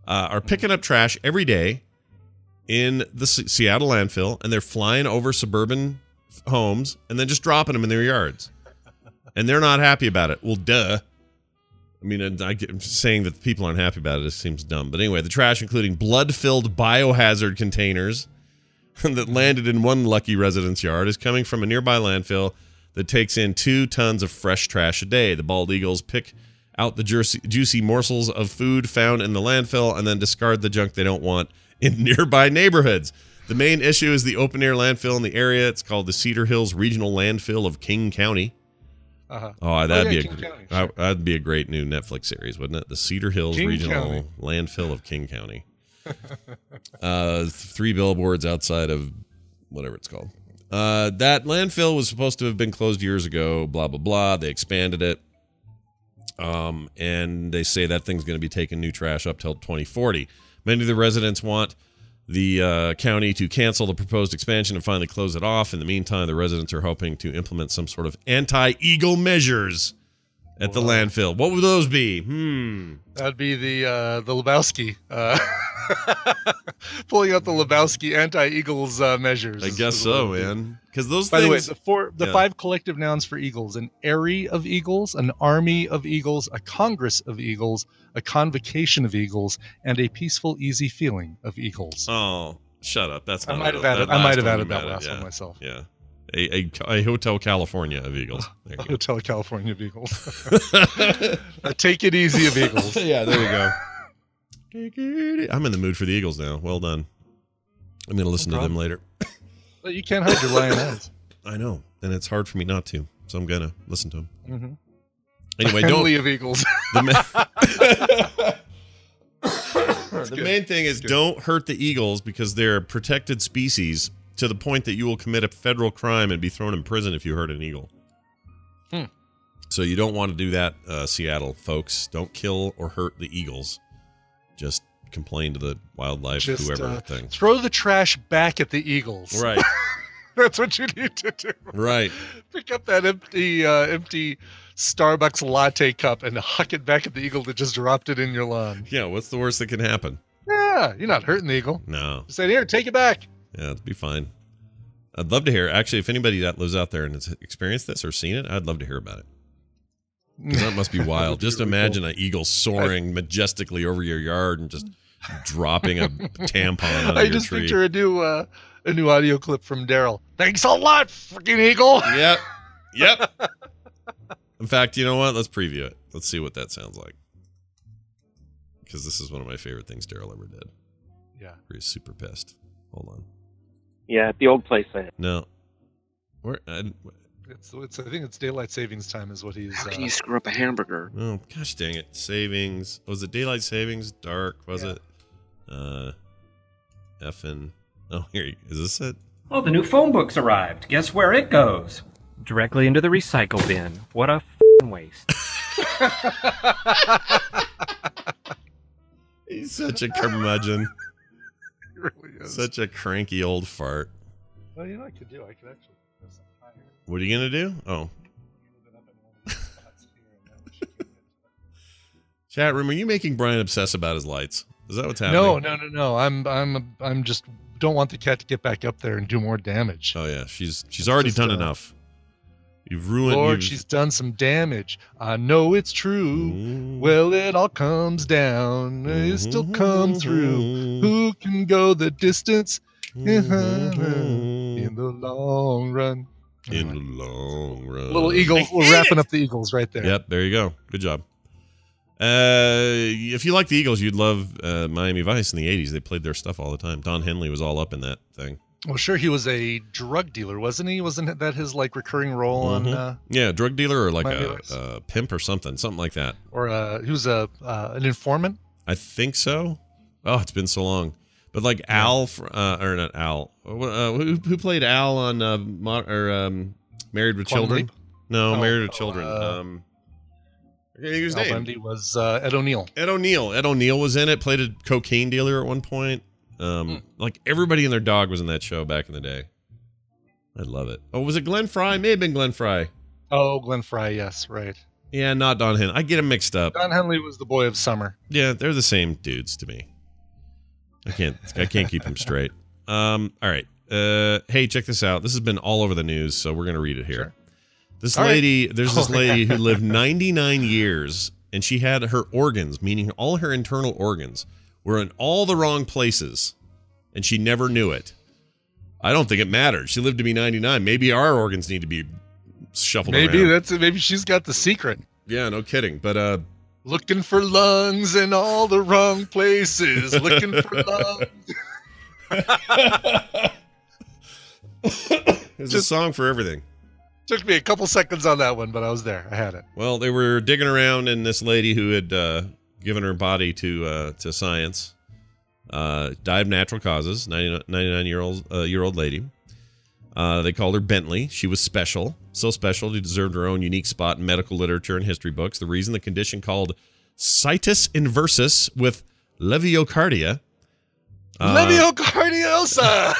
uh, are picking up trash every day in the S- Seattle landfill, and they're flying over suburban homes and then just dropping them in their yards. And they're not happy about it. Well, duh. I mean, I, I'm just saying that the people aren't happy about it. It seems dumb. But anyway, the trash, including blood-filled biohazard containers that landed in one lucky resident's yard, is coming from a nearby landfill that takes in two tons of fresh trash a day. The bald eagles pick out the juicy, juicy morsels of food found in the landfill and then discard the junk they don't want in nearby neighborhoods. The main issue is the open-air landfill in the area. It's called the Cedar Hills Regional Landfill of King County. Uh-huh. Oh, that'd oh, yeah, be a King gr- County, sure. that'd be a great new Netflix series, wouldn't it? The Cedar Hills King Regional County. Landfill of King County. uh, three billboards outside of whatever it's called. Uh, that landfill was supposed to have been closed years ago. Blah blah blah. They expanded it, um, and they say that thing's going to be taking new trash up till twenty forty. Many of the residents want the uh, county to cancel the proposed expansion and finally close it off. In the meantime, the residents are hoping to implement some sort of anti-eagle measures at the landfill. What would those be? Hmm. That'd be the uh, the Lebowski. Uh, pulling out the Lebowski anti-eagles uh, measures. I guess so, man. Because those By things. the way, the four, the yeah. five collective nouns for eagles: an airy of eagles, an army of eagles, a congress of eagles, a convocation of eagles, and a peaceful, easy feeling of eagles. Oh, shut up! That's I not might a- have added. that I might last have one added you that added, last yeah. one myself. Yeah, a, a, a Hotel California of eagles. There you go. Hotel California of eagles. A take it easy of eagles. Yeah, there you go. Take it e- I'm in the mood for the Eagles now. Well done. I'm going to listen to them later. But you can't hide your lion eyes. I know, and it's hard for me not to, so I'm going to listen to them. Mm-hmm. Anyway, Family don't. of eagles. The, ma- the main thing is don't hurt the eagles because they're a protected species to the point that you will commit a federal crime and be thrown in prison if you hurt an eagle. Hmm. So you don't want to do that, uh, Seattle folks. Don't kill or hurt the eagles. Just complain to the wildlife, Just, whoever uh, thing. throw the trash back at the eagles. Right, That's what you need to do. right. Pick up that empty, uh, empty Starbucks latte cup and huck it back at the eagle that just dropped it in your lawn. Yeah, what's the worst that can happen? Yeah, you're not hurting the eagle. No. Just say, here, take it back. Yeah, it'd be fine. I'd love to hear. Actually, if anybody that lives out there and has experienced this or seen it, I'd love to hear about it. 'Cause that must be wild. Just really imagine an eagle soaring majestically over your yard and just dropping a tampon on I your just tree. picture a new, uh, a new audio clip from Daryl. Thanks a lot, freaking eagle. Yep. Yep. In fact, you know what? Let's preview it. Let's see what that sounds like. Because this is one of my favorite things Daryl ever did. Yeah. He's super pissed. Hold on. Yeah, at the old place. I, No. Where? I, It's, it's, I think it's daylight savings time is what he's. how can uh, you screw up a hamburger? oh, gosh dang it. Savings. Was it daylight savings? Dark, was Yeah. it? Uh, effing. Oh, here. you- Is this it? Oh, the new phone book's arrived. Guess where it goes? Directly into the recycle bin. What a f***ing waste. He's such a curmudgeon. He really is. Such a cranky old fart. Well, you know what I could do? I could actually put some higher. What are you going to do? Oh. Chat room, are you making Brian obsess about his lights? Is that what's happening? No, no, no, no. I'm, I'm, I'm just don't want the cat to get back up there and do more damage. Oh yeah, she's she's It's already just, done uh, enough. You've ruined. Lord, you've- she's done some damage. I know it's true. Ooh. Well, it all comes down. It still come through. Who can go the distance in the long run? In the long run. Little eagle. We're wrapping up the Eagles right there. Yep, there you go. Good job. Uh, if you like the Eagles, you'd love uh, Miami Vice in the eighties. They played their stuff all the time. Don Henley was all up in that thing. Well, sure, he was a drug dealer, wasn't he? Wasn't that his like recurring role on, Mhm. uh, Yeah, drug dealer or like Miami a, Vice. a pimp or something, something like that. or uh, he was a uh, an informant? I think so. Oh, it's been so long. But like Al, fr- uh, or not Al, uh, who, who played Al on uh, Mo- or um, Married with Quantum Children? Leap? No, Oh, Married with oh, Children. uh, um, I can't think of his Al name. Bundy was uh, Ed O'Neill. Ed O'Neill. Ed O'Neill was in it. Played a cocaine dealer at one point. Um, Mm. Like everybody and their dog was in that show back in the day. I love it. Oh, was it Glenn Fry? May have been Glenn Fry. Oh, Glenn Fry. Yes, right. Yeah, not Don Henley. I get them mixed up. Don Henley was the boy of summer. Yeah, they're the same dudes to me. I can't. I can't keep him straight. Um. All right. Uh. Hey, check this out. This has been all over the news, so we're gonna read it here. Sure. This All lady. right. There's this lady who lived ninety-nine years, and she had her organs, meaning all her internal organs, were in all the wrong places, and she never knew it. I don't think it mattered. She lived to be ninety-nine. Maybe our organs need to be shuffled Maybe around. that's maybe she's got the secret. Yeah, no kidding. But uh, looking for lungs in all the wrong places. Looking for lungs. there's a song for everything. Took me a couple seconds on that one, but I was there. I had it. Well, they were digging around, and this lady who had uh, given her body to uh, to science uh, died of natural causes. ninety-nine year old uh, year old lady. Uh, they called her Bentley. She was special, so special she deserved her own unique spot in medical literature and history books. The reason the condition called situs inversus with leviocardia. Uh, Leviocardiosa.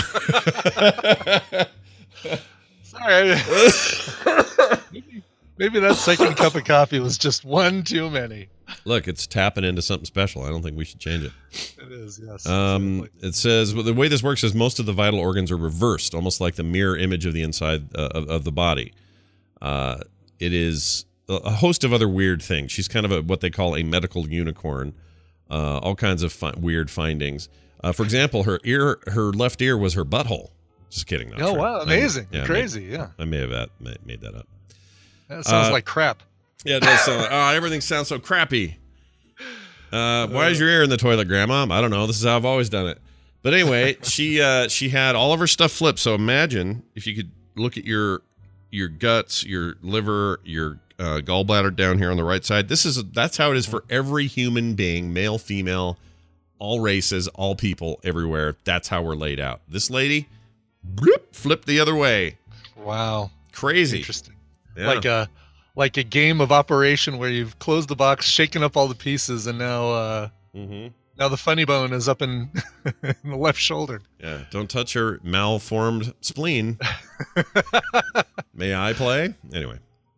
Sorry. maybe, maybe that second cup of coffee was just one too many. Look, it's tapping into something special. I don't think we should change it. It is, yes. Um, it says well, the way this works is most of the vital organs are reversed, almost like the mirror image of the inside uh, of, of the body. Uh, it is a host of other weird things. She's kind of a, what they call a medical unicorn. Uh, all kinds of fi- weird findings. Uh, for example, her ear, her left ear was her butthole. Just kidding. Not oh true. wow, amazing, I, yeah, crazy, I made, yeah. I may have at, made that up. That sounds uh, like crap. Yeah, it does sound like, oh, everything sounds so crappy. Uh, why is your ear in the toilet, Grandma? I don't know. This is how I've always done it. But anyway, she uh, she had all of her stuff flipped. So imagine if you could look at your your guts, your liver, your uh, gallbladder down here on the right side. This is that's how it is for every human being, male, female, all races, all people, everywhere. That's how we're laid out. This lady, bloop, flipped the other way. Wow, crazy, interesting. Yeah. Like a like a game of Operation where you've closed the box, shaken up all the pieces, and now uh, mm-hmm. now the funny bone is up in, in the left shoulder. Yeah, don't touch her malformed spleen. May I play? Anyway.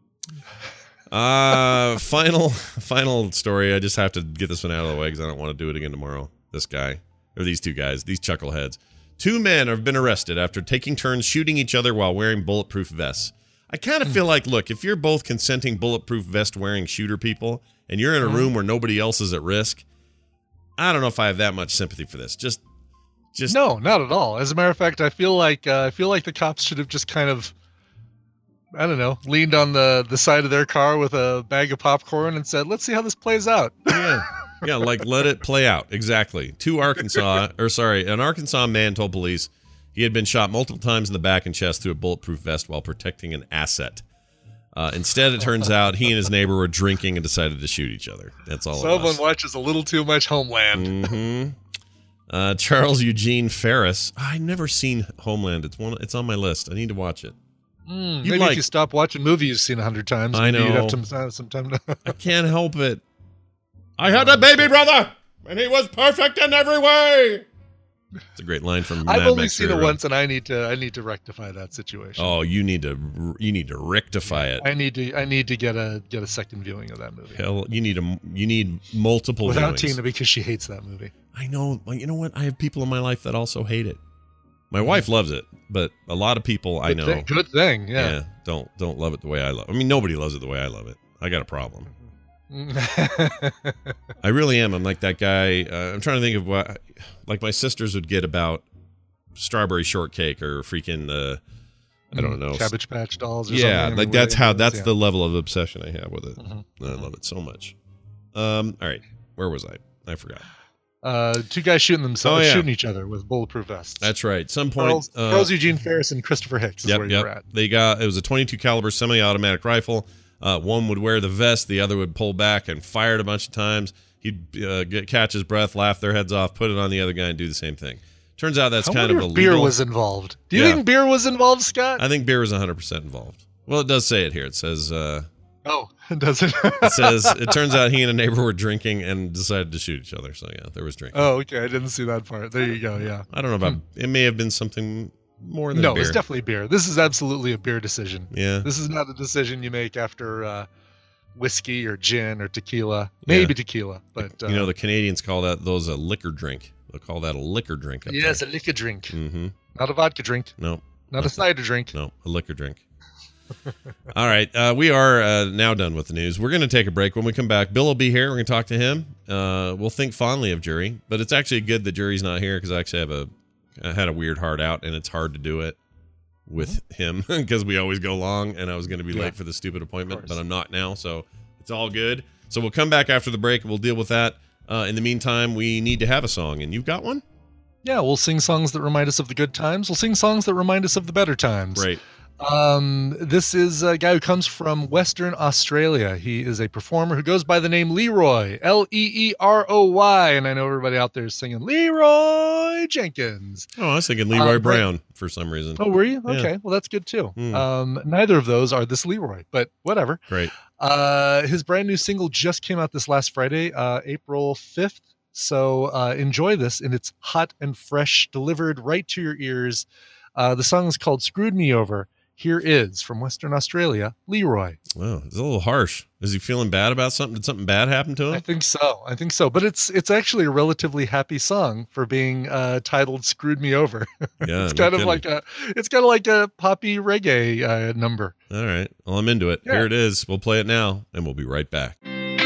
Uh, final final story. I just have to get this one out of the way because I don't want to do it again tomorrow. This guy, or these two guys, these chuckleheads. Two men have been arrested after taking turns shooting each other while wearing bulletproof vests. I kind of feel like, look, if you're both consenting bulletproof vest wearing shooter people and you're in a room where nobody else is at risk, I don't know if I have that much sympathy for this. Just, just no, not at all. As a matter of fact, I feel like uh, I feel like the cops should have just kind of, I don't know, leaned on the the side of their car with a bag of popcorn and said, "Let's see how this plays out." Yeah, yeah, like let it play out. Exactly. Two Arkansas, or sorry, an Arkansas man told police he had been shot multiple times in the back and chest through a bulletproof vest while protecting an asset. Uh, instead, it turns out he and his neighbor were drinking and decided to shoot each other. That's all it was. Someone watches a little too much Homeland. Mm-hmm. Uh, Charles Eugene Ferris. I've never seen Homeland. It's one. It's on my list. I need to watch it. Mm, You maybe like- if you stop watching movies you've seen a hundred times, I maybe you'd know. have to have some time to. I can't help it. I had a baby brother, and he was perfect in every way. It's a great line from I've Mad only Max seen Fury it Road. once, and I need to. I need to rectify that situation. Oh, you need to you need to rectify it. I need to. I need to get a get a second viewing of that movie. Hell, you need a you need multiple Without viewings. Tina, because she hates that movie. I know. Well, you know what? I have people in my life that also hate it. My wife loves it, but a lot I Good know, thing, good thing. Yeah. yeah, don't don't love it the way I love. I mean, nobody loves it the way I love it. I got a problem. I really am. I'm like that guy. Uh, I'm trying to think of what, like my sisters would get about strawberry shortcake or freaking, uh, I don't know, Cabbage Patch Dolls. Or yeah, something. like that's how. That's Yeah. the level of obsession I have with it. Mhm. I love it so much. Um. All right, where was I? I forgot. Uh, two guys shooting themselves, Oh, yeah. shooting each other with bulletproof vests. That's right. Some point. Charles, uh, Charles Eugene Ferris and Christopher Hicks is Yep, where yep. you're at. They got it was a twenty-two caliber semi-automatic rifle. Uh, one would wear the vest, the other would pull back and fire it a bunch of times. He'd uh, get, catch his breath, laugh their heads off, put it on the other guy, and do the same thing. Turns out that's I kind wonder of if illegal. beer was involved. Do you Yeah. think beer was involved, Scott? I think beer was one hundred percent involved. Well, it does say it here. It says. Uh, oh, does it? it says it turns out he and a neighbor were drinking and decided to shoot each other. So yeah, there was drinking. Oh, okay. I didn't see that part. There you go. Yeah. I don't know about. It may have been something more than No, beer. it's definitely beer. This is absolutely a beer decision. Yeah. This is not a decision you make after uh, whiskey or gin or tequila. Maybe Yeah. tequila, but uh, You know, the Canadians call that those a liquor drink. They'll call that a liquor drink. Up yes, there. a liquor drink. Mm-hmm. Not a vodka drink. No. Not nothing. a cider drink. No, a liquor drink. All right. Uh, we are uh, now done with the news. We're going to take a break. When we come back, Bill will be here. We're going to talk to him. Uh, we'll think fondly of Jury, but it's actually good that Jury's not here because I actually have a, I had a weird heart out, and it's hard to do it with him because we always go long, and I was going to be yeah. late for the stupid appointment, but I'm not now, so it's all good. So we'll come back after the break, and we'll deal with that. Uh, in the meantime, we need to have a song, and you've got one? Yeah, we'll sing songs that remind us of the good times. We'll sing songs that remind us of the better times. Right. Um, this is a guy who comes from Western Australia. He is a performer who goes by the name Leroy, L E E R O Y. And I know everybody out there is singing Leroy Jenkins. Oh, I was thinking Leroy uh, Brown for some reason. Oh, were you? Okay. Yeah. Well, that's good too. Mm. Um, neither of those are this Leroy, but whatever. Great. Uh, his brand new single just came out this last Friday, uh, April fifth. So uh, enjoy this, and it's hot and fresh, delivered right to your ears. Uh, the song is called Screwed Me Over. Here is, from Western Australia, Leroy. Wow, it's a little harsh. Is he feeling bad about something? Did something bad happen to him? I think so. I think so. But it's it's actually a relatively happy song for being uh, titled "Screwed Me Over." Yeah, it's no kind of kidding. like a it's kind of like a poppy reggae uh, number. All right. Well, I'm into it. Yeah. Here it is. We'll play it now, and we'll be right back.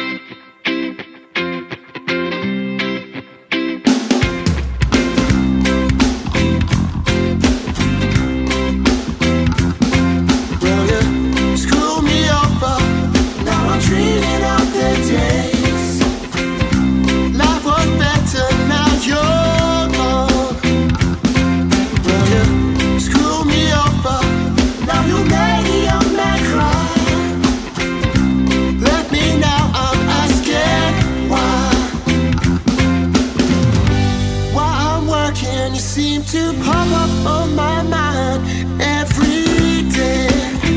To pop up on my mind every day.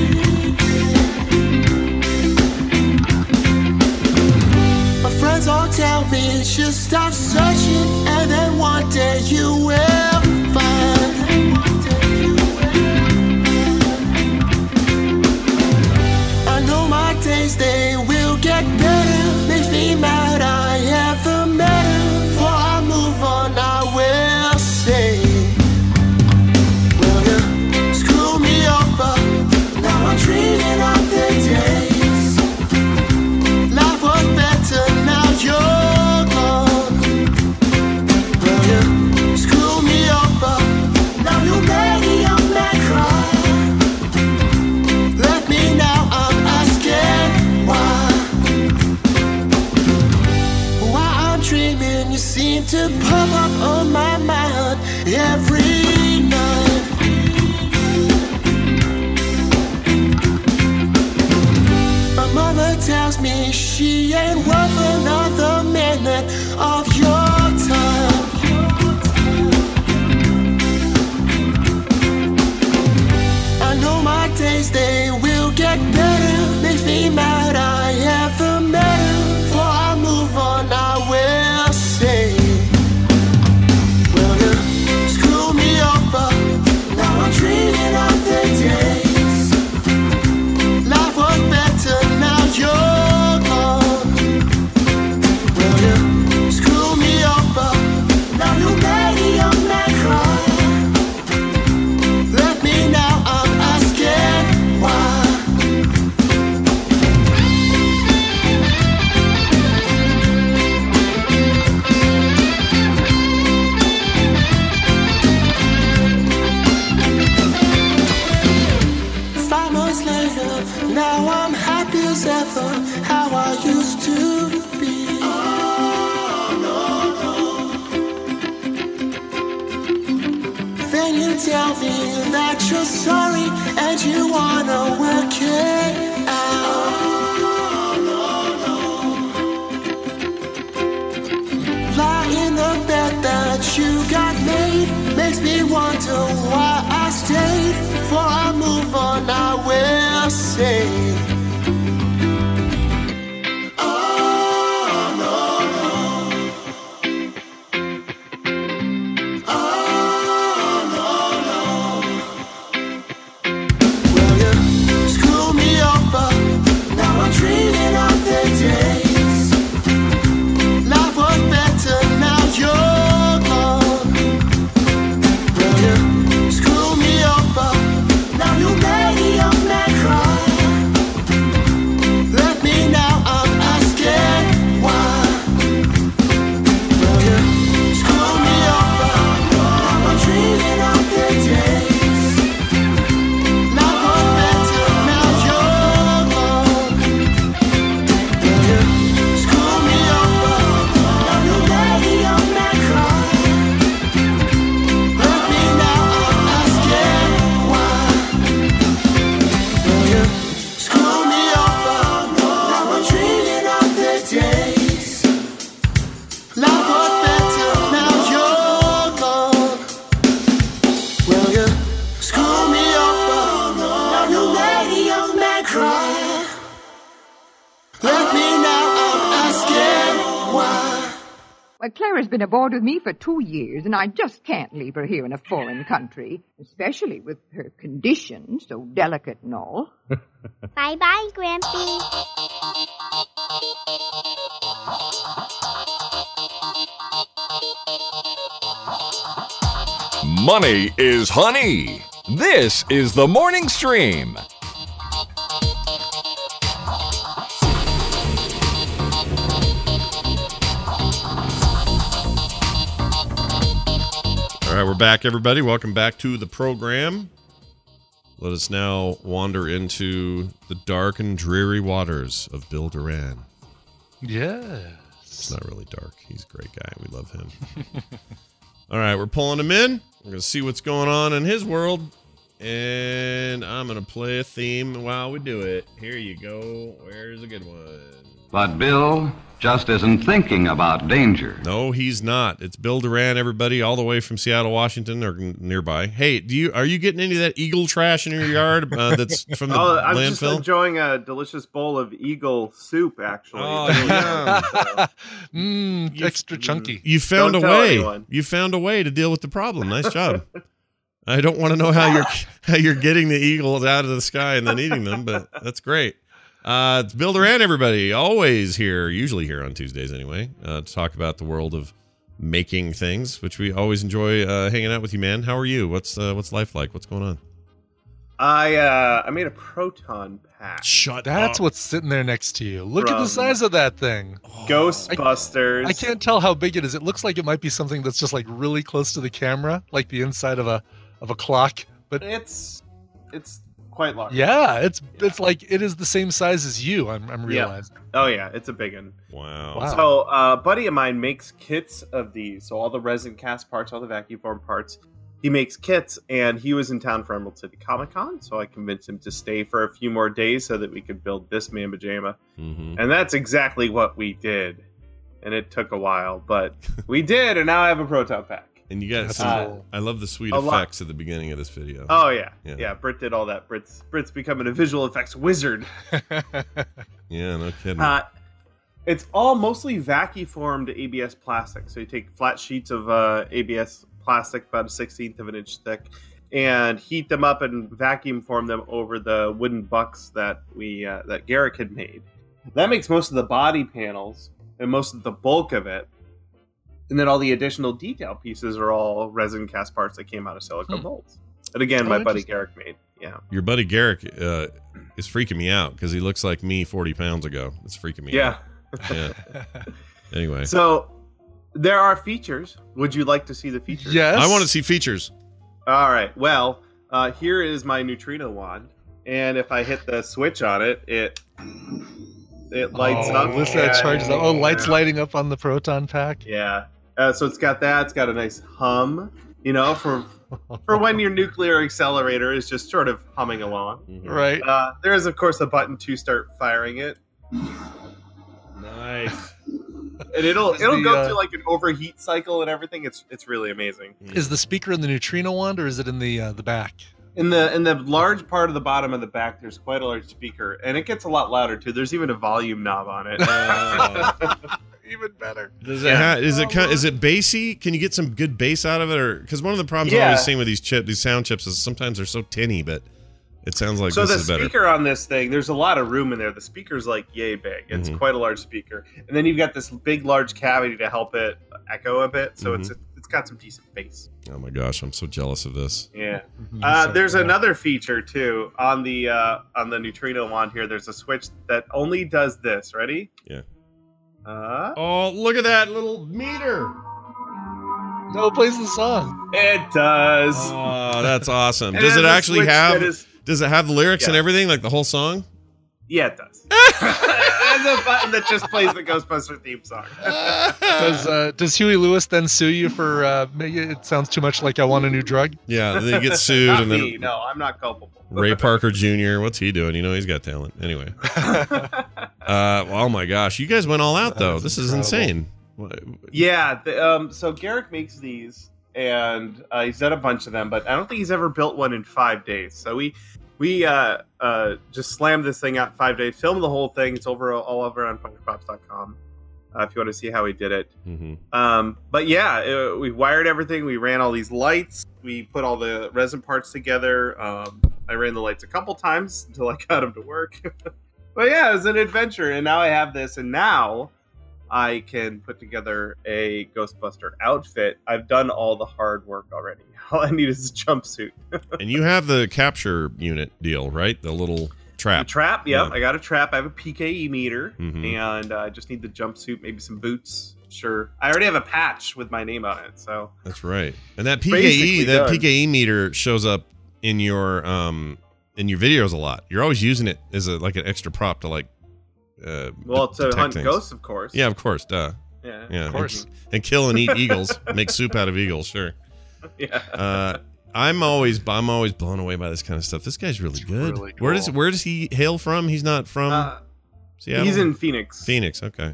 My friends all tell me just stop searching, and then one day you will find. I know my days they will get better. Makes me mad I ever met her. Before I move on, I will say. Dreaming of the days life was better, now you're gone. Well, you screw me over, now you made a man cry. Left me now, I'm asking why. While I'm dreaming, you seem to pop up on my mind every night. Mother tells me she ain't worth another minute of your time. I know my days they will get better. Makes me mad I ever met her. Before I move on, I will say, well, you screw me over. Now I'm dreaming of the day. Life was better, now you're gone. Well, you screw me over, now you made a man cry. Left me now, I'm asking why. Five months later, now I'm happy as ever, how I used to be. Oh, no, no. Then you tell me that you're sorry and you wanna work it out. Oh, no, no. Lie in the bed that you got made makes me wonder why I stayed. Before I move on, I will say, oh, no, no. Oh, no, no. Well, you screw me over, now I'm dreaming of the days. Life was better, now you're gone. Well, Clara's been aboard with me for two years, and I just can't leave her here in a foreign country, especially with her condition, so delicate and all. Bye-bye, Grampy. Money is honey. This is the Morning Stream. All right, we're back, everybody. Welcome back to the program. Let us now wander into the dark and dreary waters of Bill Duran. Yes. It's not really dark. He's a great guy. We love him. All right, we're pulling him in. We're going to see what's going on in his world. And I'm going to play a theme while we do it. Here you go. Where's a good one? But Bill just isn't thinking about danger. No, he's not. It's Bill Duran, everybody, all the way from Seattle, Washington, or nearby. Hey, do you are you getting any of that Eagle trash in your yard uh, that's from the oh, I'm landfill? just enjoying a delicious bowl of Eagle soup, actually. Oh, yeah. mm, extra chunky. You found Don't a tell way. anyone. You found a way to deal with the problem. Nice job. I don't want to know how you're how you're getting the eagles out of the sky and then eating them, but that's great. Uh, it's Bill Duran, everybody. Always here, usually here on Tuesdays anyway, uh, to talk about the world of making things, which we always enjoy uh, hanging out with you, man. How are you? What's uh, what's life like? What's going on? I uh, I made a proton pack. Shut That's up. what's sitting there next to you. Look at From the size of that thing. Ghostbusters. I, I can't tell how big it is. It looks like it might be something that's just like really close to the camera, like the inside of a of a clock. But it's it's quite large. yeah, it's it's like it is the same size as you. I'm I'm realizing. Yeah. Oh yeah, it's a big one. Wow. Wow. So uh, a buddy of mine makes kits of these. So all the resin cast parts, all the vacuum form parts, he makes kits. And he was in town for Emerald City Comic Con, so I convinced him to stay for a few more days so that we could build this man pajama. Mm-hmm. And that's exactly what we did. And it took a while, but we did, and now I have a proton pack. And you got That's some. cool. I love the sweet A lot. effects at the beginning of this video. Oh yeah. Yeah. yeah, Britt did all that. Britt's Britt's becoming a visual effects wizard. Yeah, no kidding. Uh, it's all mostly vacuum formed A B S plastic. So you take flat sheets of uh, A B S plastic, about a sixteenth of an inch thick, and heat them up and vacuum form them over the wooden bucks that we uh, that Garrick had made. That makes most of the body panels and most of the bulk of it. And then all the additional detail pieces are all resin cast parts that came out of silicone Hmm. molds. And again, Oh, my buddy interesting. Garrick made. Yeah. Your buddy Garrick uh, is freaking me out because he looks like me forty pounds ago. It's freaking me Yeah. out. Yeah. Anyway. So there are features. Would you like to see the features? Yes. I want to see features. All right. Well, uh, here is my neutrino wand, and if I hit the switch on it, it it lights oh, up. This that Yeah. charges up. Oh, lights lighting up on the proton pack. Yeah. Uh, so it's got that. It's got a nice hum. You know, for for when your nuclear accelerator is just sort of humming along. Right. Uh, there is, of course, a button to start firing it, Nice. and it'll Is it'll the, go uh, through like an overheat cycle and everything. It's it's really amazing. Is the speaker in the neutrino wand or is it in the uh, the back? In the in the large part of the bottom of the back, there's quite a large speaker, and it gets a lot louder too. There's even a volume knob on it. Uh, Even better. Does it ha- is it kind is it bassy? Can you get some good bass out of it? Or because one of the problems Yeah. I'm always seeing with these chip these sound chips is sometimes they're so tinny, but it sounds like So this the is better. speaker on this thing, there's a lot of room in there. The speaker's like yay big. It's Mhm. quite a large speaker, and then you've got this big, large cavity to help it echo a bit. So Mm-hmm. it's it's got some decent bass. Oh my gosh, I'm so jealous of this. Yeah. Mhm. Uh, So there's cool. another feature too on the uh, on the neutrino wand here. There's a switch that only does this. Ready? Yeah. Uh, Oh, look at that little meter. No, it plays the song. it does. Oh, that's awesome. And Does has it a actually switch have that is- does it have the lyrics and Yeah. everything, like the whole song? Yeah, it does. It has a button that just plays the Ghostbuster theme song. Does uh, does Huey Lewis then sue you for uh, make it, it sounds too much like I want a new drug? Yeah, then he gets sued Not and then me. No, I'm not culpable. Ray Parker Junior What's he doing? You know, he's got talent. Anyway. uh, oh my gosh, you guys went all out though. That This is is incredible. insane. What- Yeah, the, um, so Garrick makes these, and uh, he's done a bunch of them, but I don't think he's ever built one in five days. So we we uh, uh, just slammed this thing out in five days, filmed the whole thing. It's over all over on Funko Pops dot com, uh, if you want to see how he did it. Mm-hmm. Um, but yeah, it, we wired everything. We ran all these lights. We put all the resin parts together. Um, I ran the lights a couple times until I got them to work. But yeah, it was an adventure. And now I have this. And now I can put together a Ghostbuster outfit. I've done all the hard work already. All I need is a jumpsuit. And you have the capture unit deal, right? The little trap. The trap, yep. Yeah. I got a trap. I have a P K E meter. Mhm. And I uh, just need the jumpsuit, maybe some boots. Sure. I already have a patch with my name on it. So That's right. And that P K E, Basically that done. P K E meter shows up in your um in your videos a lot. You're always using it as a like an extra prop to like uh Well, de- to detect hunt things. ghosts, of course. Yeah, of course, duh. Yeah, yeah, of course. And, and kill and eat eagles. Make soup out of eagles, sure. Yeah. Uh I'm always I'm always blown away by this kind of stuff. This guy's really good. really Where does cool. where does he hail from? He's not from Uh, Seattle? he's in Phoenix. Phoenix, okay.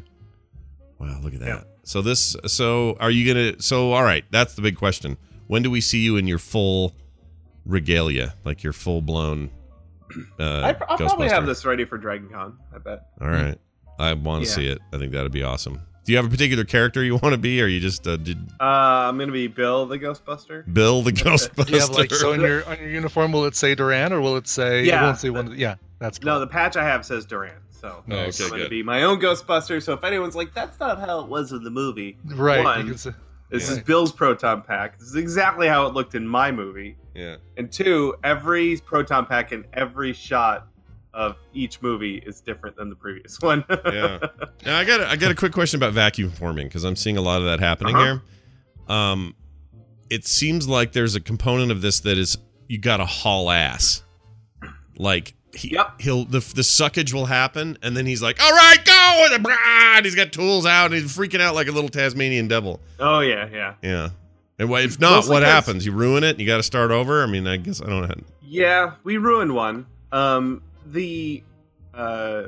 Wow, look at that. So this so are you gonna so all right, that's the big question. When do we see you in your full regalia? Like your full blown uh I, I'll probably Ghostbuster? have this ready for Dragon Con, I bet. All right. I want to Yeah. see it. I think that'd be awesome. Do you have a particular character you want to be, or you just uh, did Uh, I'm going to be Bill the Ghostbuster. Bill the Ghostbuster? Do you have like so on your on your uniform? Will it say Duran or will it say? Yeah. It won't say one. Of the, yeah, that's cool. No, the patch I have says Duran. So Oh, okay, I'm going to good. be my own Ghostbuster. So if anyone's like, that's not how it was in the movie. Right, One, you can say- this yeah. is Bill's proton pack. This is exactly how it looked in my movie. Yeah. And two, every proton pack in every shot of each movie is different than the previous one. Yeah. Now I got a, I got a quick question about vacuum forming because I'm seeing a lot of that happening Uh-huh. here. Um, it seems like there's a component of this that is you got to haul ass. Like he, he'll the the suckage will happen and then he's like, all right, go, and brah, and he's got tools out and he's freaking out like a little Tasmanian devil. Oh yeah, yeah. Yeah. And wh- if not, Mostly what 'cause- happens? You ruin it and you got to start over. I mean, I guess I don't know. Yeah, we ruined one. Um, the uh,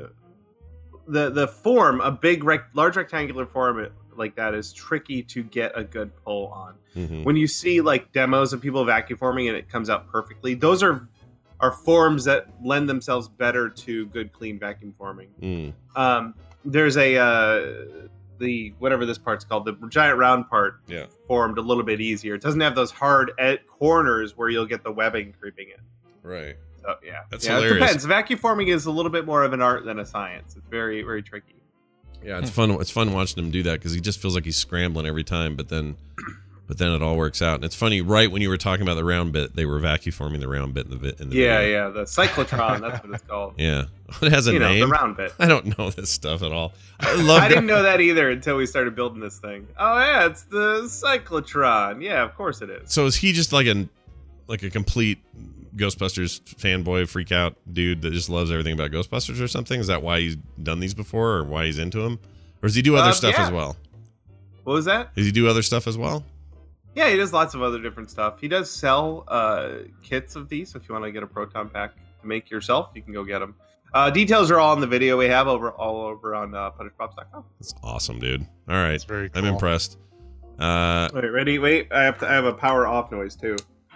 the the form, a big, rec- large rectangular form like that is tricky to get a good pull on. Mhm. When you see like demos of people vacuum forming and it comes out perfectly, those are are forms that lend themselves better to good, clean vacuum forming. Mm. Um, there's a uh, the whatever this part's called, the giant round part, Yeah. formed a little bit easier. It doesn't have those hard ed- corners where you'll get the webbing creeping in. Right. So yeah, That's yeah, hilarious. It depends. Vacuum forming is a little bit more of an art than a science. It's very, very tricky. Yeah, it's fun. It's fun watching him do that because he just feels like he's scrambling every time, but then, but then it all works out. And it's funny. Right when you were talking about the round bit, they were vacuum forming the round bit in the vi- in the Yeah, video. yeah, the cyclotron. That's what it's called. Yeah, it has a You know, the name. round bit. I don't know this stuff at all. I love. I didn't know that either until we started building this thing. Oh yeah, it's the cyclotron. Yeah, of course it is. So is he just like an like a complete Ghostbusters fanboy freak out dude that just loves everything about Ghostbusters or something? Is that why he's done these before, or why he's into them, or does he do other Uh, stuff yeah. as well? What was that? Does he do other stuff as well? Yeah, he does lots of other different stuff. He does sell uh, kits of these. So if you want to get a proton pack to make yourself, you can go get them. Uh, details are all in the video we have over all over on uh, punish props dot com. That's awesome, dude. All right, very I'm cool. impressed. Uh, Wait, ready? Wait, I have to. I have a power off noise too.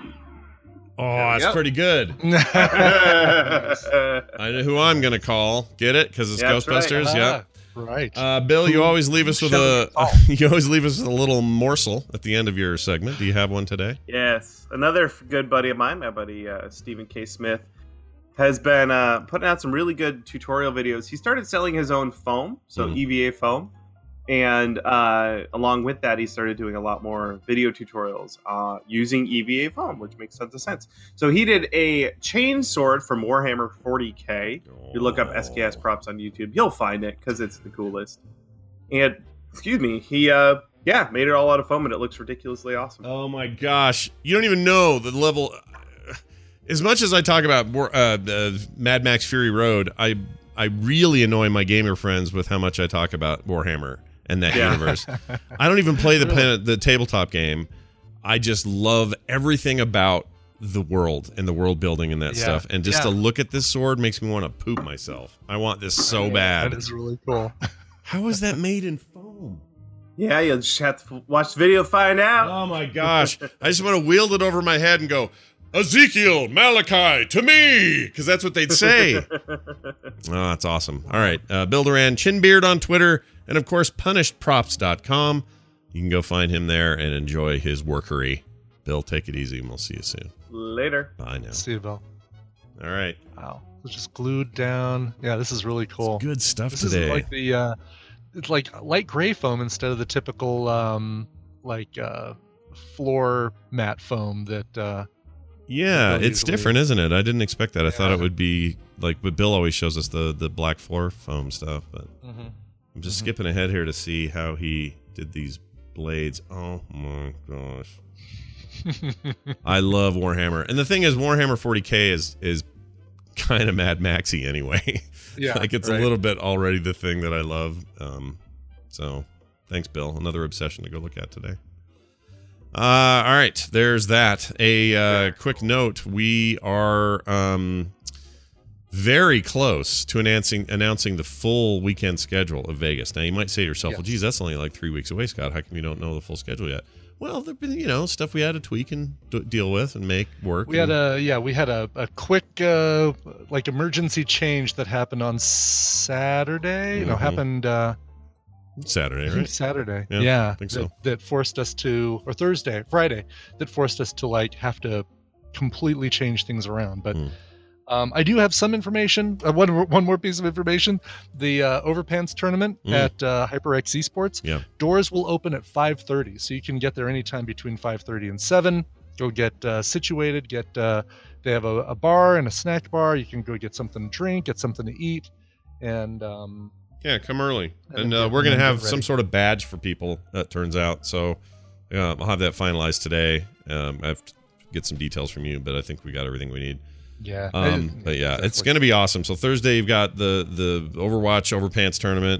oh, that's Yep. pretty good. I know who I'm gonna call. Get it? Because it's Yeah, that's right. Ghostbusters. Ah, Yeah. Right. Uh, Bill, you always leave us with Shut a you always leave us with a little morsel at the end of your segment. Do you have one today? Yes, another f- good buddy of mine, my buddy uh, Stephen K. Smith, has been uh, putting out some really good tutorial videos. He started selling his own foam, so Mhm. E V A foam, and uh, along with that, he started doing a lot more video tutorials uh, using E V A foam, which makes tons of sense. So he did a chain sword from Warhammer forty K. You look up S K S props on YouTube, you'll find it because it's the coolest. And excuse me, he uh, yeah made it all out of foam, and it looks ridiculously awesome. Oh my gosh, you don't even know the level. As much as I talk about War- uh, uh, Mad Max Fury Road, I I really annoy my gamer friends with how much I talk about Warhammer and that Yeah. universe. I don't even play the pen, the tabletop game. I just love everything about the world and the world building and that Yeah. stuff. And just Yeah. to look at this sword makes me want to poop myself. I want this so bad. That is really cool. How is that made in foam? Yeah, you'll just have to watch the video to find out. Oh my gosh. I just want to wield it over my head and go, Ezekiel, Malachi, to me, because that's what they'd say. Oh, that's awesome. All right. Uh, Bill Duran, Chinbeard on Twitter, And of course, punished props dot com. You can go find him there and enjoy his workery. Bill, take it easy, and we'll see you soon. Later. Bye now. See you, Bill. All right. Wow. It's just glued down. Yeah, this is really cool. It's good stuff this today. Is like the, uh, it's like light gray foam instead of the typical, um, like, uh, floor mat foam that, uh, yeah, it's usually... different, isn't it? I didn't expect that. I yeah. thought it would be like, but Bill always shows us the, the black floor foam stuff, but mm-hmm. I'm just mm-hmm. skipping ahead here to see how he did these blades. Oh my gosh. I love Warhammer. And the thing is, Warhammer forty K is is kind of Mad Maxy anyway. Yeah. Like it's right. a little bit already the thing that I love. Um, so thanks, Bill. Another obsession to go look at today. Uh, all right, there's that. A uh, quick note: we are um, very close to announcing announcing the full weekend schedule of Vegas. Now, you might say to yourself, yes. "Well, geez, that's only like three weeks away, Scott. How come you don't know the full schedule yet?" Well, there've been, you know, stuff we had to tweak and d- deal with and make work. We and... had a yeah, we had a, a quick uh, like emergency change that happened on Saturday. Mm-hmm. No, happened. Uh, Saturday, right? Saturday, yeah, yeah. I think so. That, that forced us to, or Thursday, Friday, that forced us to like have to completely change things around. But mm. um, I do have some information. Uh, one one more piece of information: the uh, Overpants tournament mm. at uh, HyperX Esports. Yeah. Doors will open at five thirty, so you can get there anytime between five thirty and seven. Go get uh, situated. Get uh, they have a, a bar and a snack bar. You can go get something to drink, get something to eat, and. Um, Yeah, come early. And uh, we're going to have some sort of badge for people, it turns out. So yeah, I'll have that finalized today. Um, I have to get some details from you, but I think we got everything we need. Yeah. Um, but yeah, it's going to be awesome. So Thursday, you've got the, the Overwatch Overpants tournament.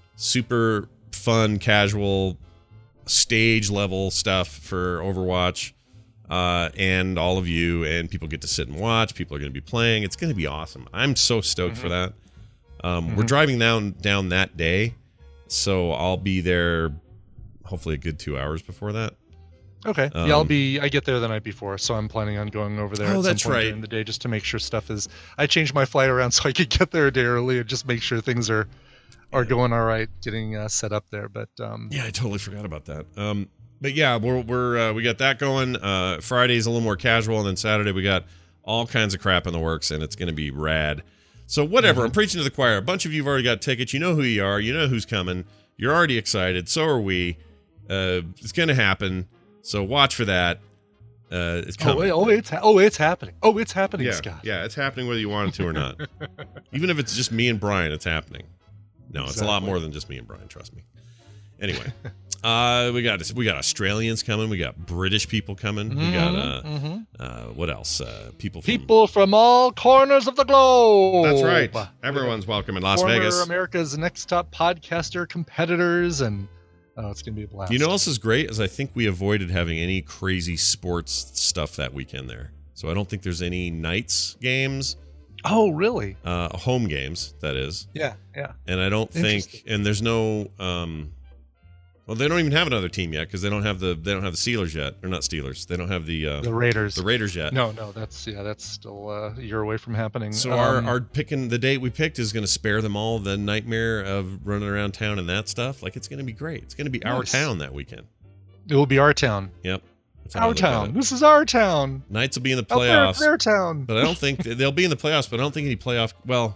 Super fun, casual, stage level stuff for Overwatch. Uh, and all of you, and people get to sit and watch. People are going to be playing. It's going to be awesome. I'm so stoked mm-hmm. for that. Um, mm-hmm. We're driving down down that day, so I'll be there hopefully a good two hours before that. Okay. Um, yeah, I'll be. I get there the night before, so I'm planning on going over there. Oh, at that's some point right. During the day, just to make sure stuff is. I changed my flight around so I could get there a day early and just make sure things are are going all right, getting uh, set up there. But um, yeah, I totally forgot about that. Um, but yeah, we're we're uh, we got that going. Uh, Friday's a little more casual, and then Saturday we got all kinds of crap in the works, and it's going to be rad. So whatever, mm-hmm. I'm preaching to the choir. A bunch of you have already got tickets. You know who you are. You know who's coming. You're already excited. So are we. Uh, it's going to happen. So watch for that. Uh, it's coming. Oh, wait, oh, it's ha- oh, it's happening. Oh, it's happening, yeah, Scott. Yeah, it's happening whether you want it to or not. Even if it's just me and Brian, it's happening. No, exactly. It's a lot more than just me and Brian. Trust me. Anyway, uh, we got we got Australians coming. We got British people coming. Mm-hmm, we got uh, mm-hmm. uh, what else? Uh, people from, people from all corners of the globe. That's right. Everyone's welcome in Las Former Vegas. America's Next Top podcaster competitors, and oh, it's gonna be a blast. You know what else is great is I think we avoided having any crazy sports stuff that weekend there. So I don't think there's any nights games. Oh, really? Uh, home games, that is. Yeah, yeah. And I don't think, and there's no. Um, Well, they don't even have another team yet because they don't have the they don't have the Steelers yet. Or not Steelers. They don't have the uh, the Raiders. The Raiders yet. No, no, that's yeah, that's still uh, a year away from happening. So um, our our picking the date we picked is going to spare them all the nightmare of running around town and that stuff. Like it's going to be great. It's going to be nice. Our town that weekend. It will be our town. Yep. Our town. This is our town. Knights will be in the playoffs. Their, their town. But I don't think they'll be in the playoffs. But I don't think any playoff. Well,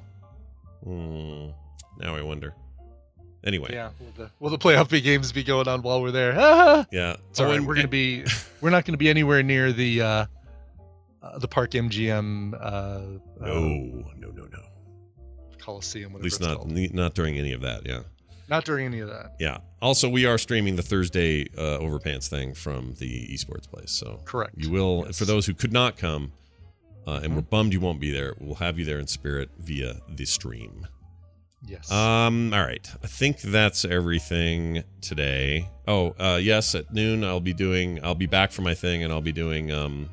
hmm, now I wonder. Anyway, yeah. Will the, will the playoff big games be going on while we're there? Yeah. So oh, and we're gonna be, we're not gonna be anywhere near the uh, uh, the Park M G M. Uh, no, uh, no, no, no. Coliseum. At least not called. not during any of that. Yeah. Not during any of that. Yeah. Also, we are streaming the Thursday uh, Overpants thing from the esports place. So correct. You will yes. for those who could not come, uh, and mm-hmm. we're bummed you won't be there. We'll have you there in spirit via the stream. Yes. Um. All right. I think that's everything today. Oh, uh, yes. At noon, I'll be doing. I'll be back for my thing, and I'll be doing. Um.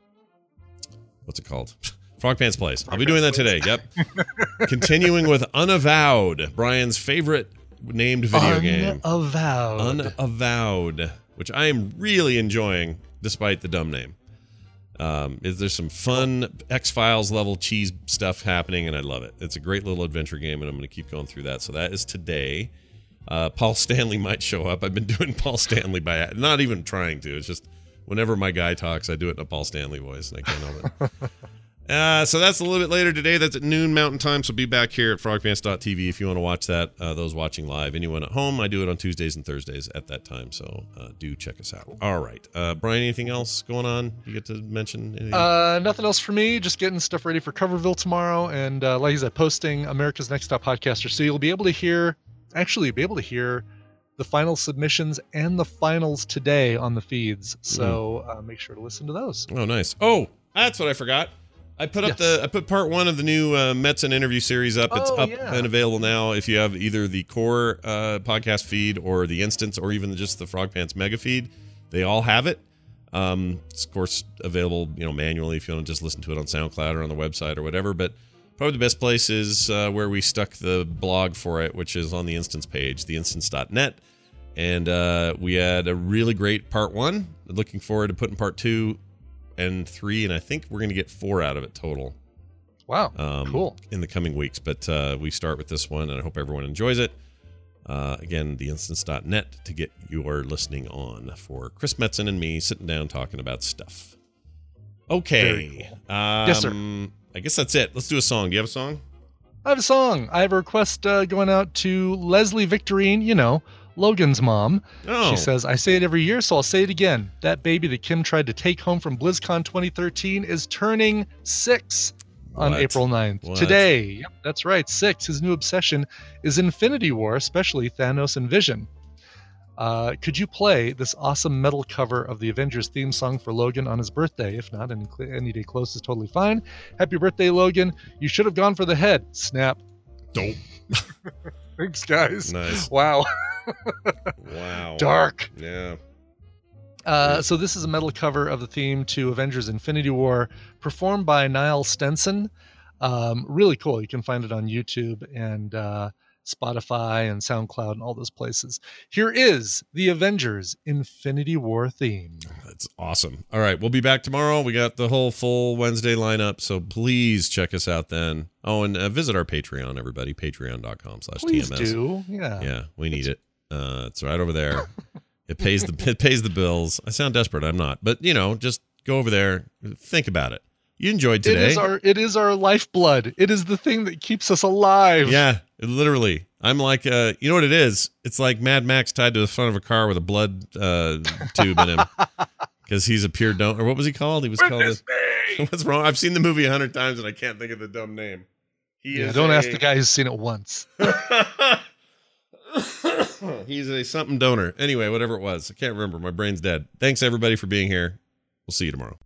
What's it called? Frog Pants Plays. Frog I'll be doing that today. Yep. Continuing with Unavowed, Brian's favorite named video game. Unavowed. Unavowed, which I am really enjoying, despite the dumb name. Um, is there some fun X-Files level cheese stuff happening, and I love it. It's a great little adventure game, and I'm going to keep going through that. So that is today. Uh, Paul Stanley might show up. I've been doing Paul Stanley by not even trying to. It's just whenever my guy talks, I do it in a Paul Stanley voice, and I can't help it. Uh, so that's a little bit later today. That's at noon Mountain Time. So be back here at frog pants dot t v if you want to watch that. Uh, those watching live, anyone at home, I do it on Tuesdays and Thursdays at that time. So uh, do check us out. All right, uh, Brian. Anything else going on? You get to mention? Anything? Uh, nothing else for me. Just getting stuff ready for Coverville tomorrow, and uh, like I said, posting America's Next Top Podcaster. So you'll be able to hear, actually, be able to hear the final submissions and the finals today on the feeds. So mm. uh, make sure to listen to those. Oh, nice. Oh, that's what I forgot. I put up yes. the I put part one of the new uh, Metzen interview series up. It's oh, up yeah. and available now. If you have either the core uh, podcast feed or the instance, or even just the Frog Pants mega feed, they all have it. Um, it's of course available, you know, manually if you want to just listen to it on SoundCloud or on the website or whatever. But probably the best place is uh, where we stuck the blog for it, which is on the instance page, the instance dot net. And uh, we had a really great part one. Looking forward to putting part two and three, and I think we're going to get four out of it total. Wow, um, cool. In the coming weeks, but uh, we start with this one, and I hope everyone enjoys it. Uh, again, the instance dot net to get your listening on for Chris Metzen and me sitting down talking about stuff. Okay. Cool. Um, yes, sir. I guess that's it. Let's do a song. Do you have a song? I have a song. I have a request uh, going out to Leslie Victorine, you know, Logan's mom. Oh. She says, I say it every year, so I'll say it again. That baby that Kim tried to take home from BlizzCon twenty thirteen is turning six on What? April ninth. What? Today. Yep, that's right. Six. His new obsession is Infinity War, especially Thanos and Vision. Uh, could you play this awesome metal cover of the Avengers theme song for Logan on his birthday? If not, any, any day close is totally fine. Happy birthday, Logan. You should have gone for the head. Snap. Dope. Thanks, guys. Nice. Wow. Wow. Dark. Yeah. Uh, so this is a metal cover of the theme to Avengers Infinity War, performed by Niall Stenson. Um, really cool. You can find it on YouTube and uh, Spotify and SoundCloud and all those places. Here is the Avengers Infinity War theme. That's awesome. All right, we'll be back tomorrow. We got the whole full Wednesday lineup, so please check us out then. Oh, and uh, visit our Patreon, everybody. Patreon dot com slash T M S. Please do. Yeah. Yeah, we need it. Uh, it's right over there. It pays the it pays the bills. I sound desperate. I'm not, but you know, just go over there. Think about it. You enjoyed today. It is our it is our lifeblood. It is the thing that keeps us alive. Yeah, literally. I'm like, uh, you know what it is? It's like Mad Max tied to the front of a car with a blood uh, tube in him because he's a pure donor. What was he called? He was Witness called. A, what's wrong? I've seen the movie a hundred times and I can't think of the dumb name. He Yeah, is don't a, ask the guy who's seen it once. He's a something donor. Anyway, whatever it was. I can't remember. My brain's dead. Thanks, everybody, for being here. We'll see you tomorrow.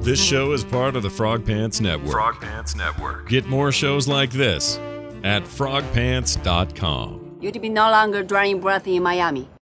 This show is part of the Frog Pants Network. Frog Pants Network. Get more shows like this at frog pants dot com. You to be no longer drawing breath in Miami.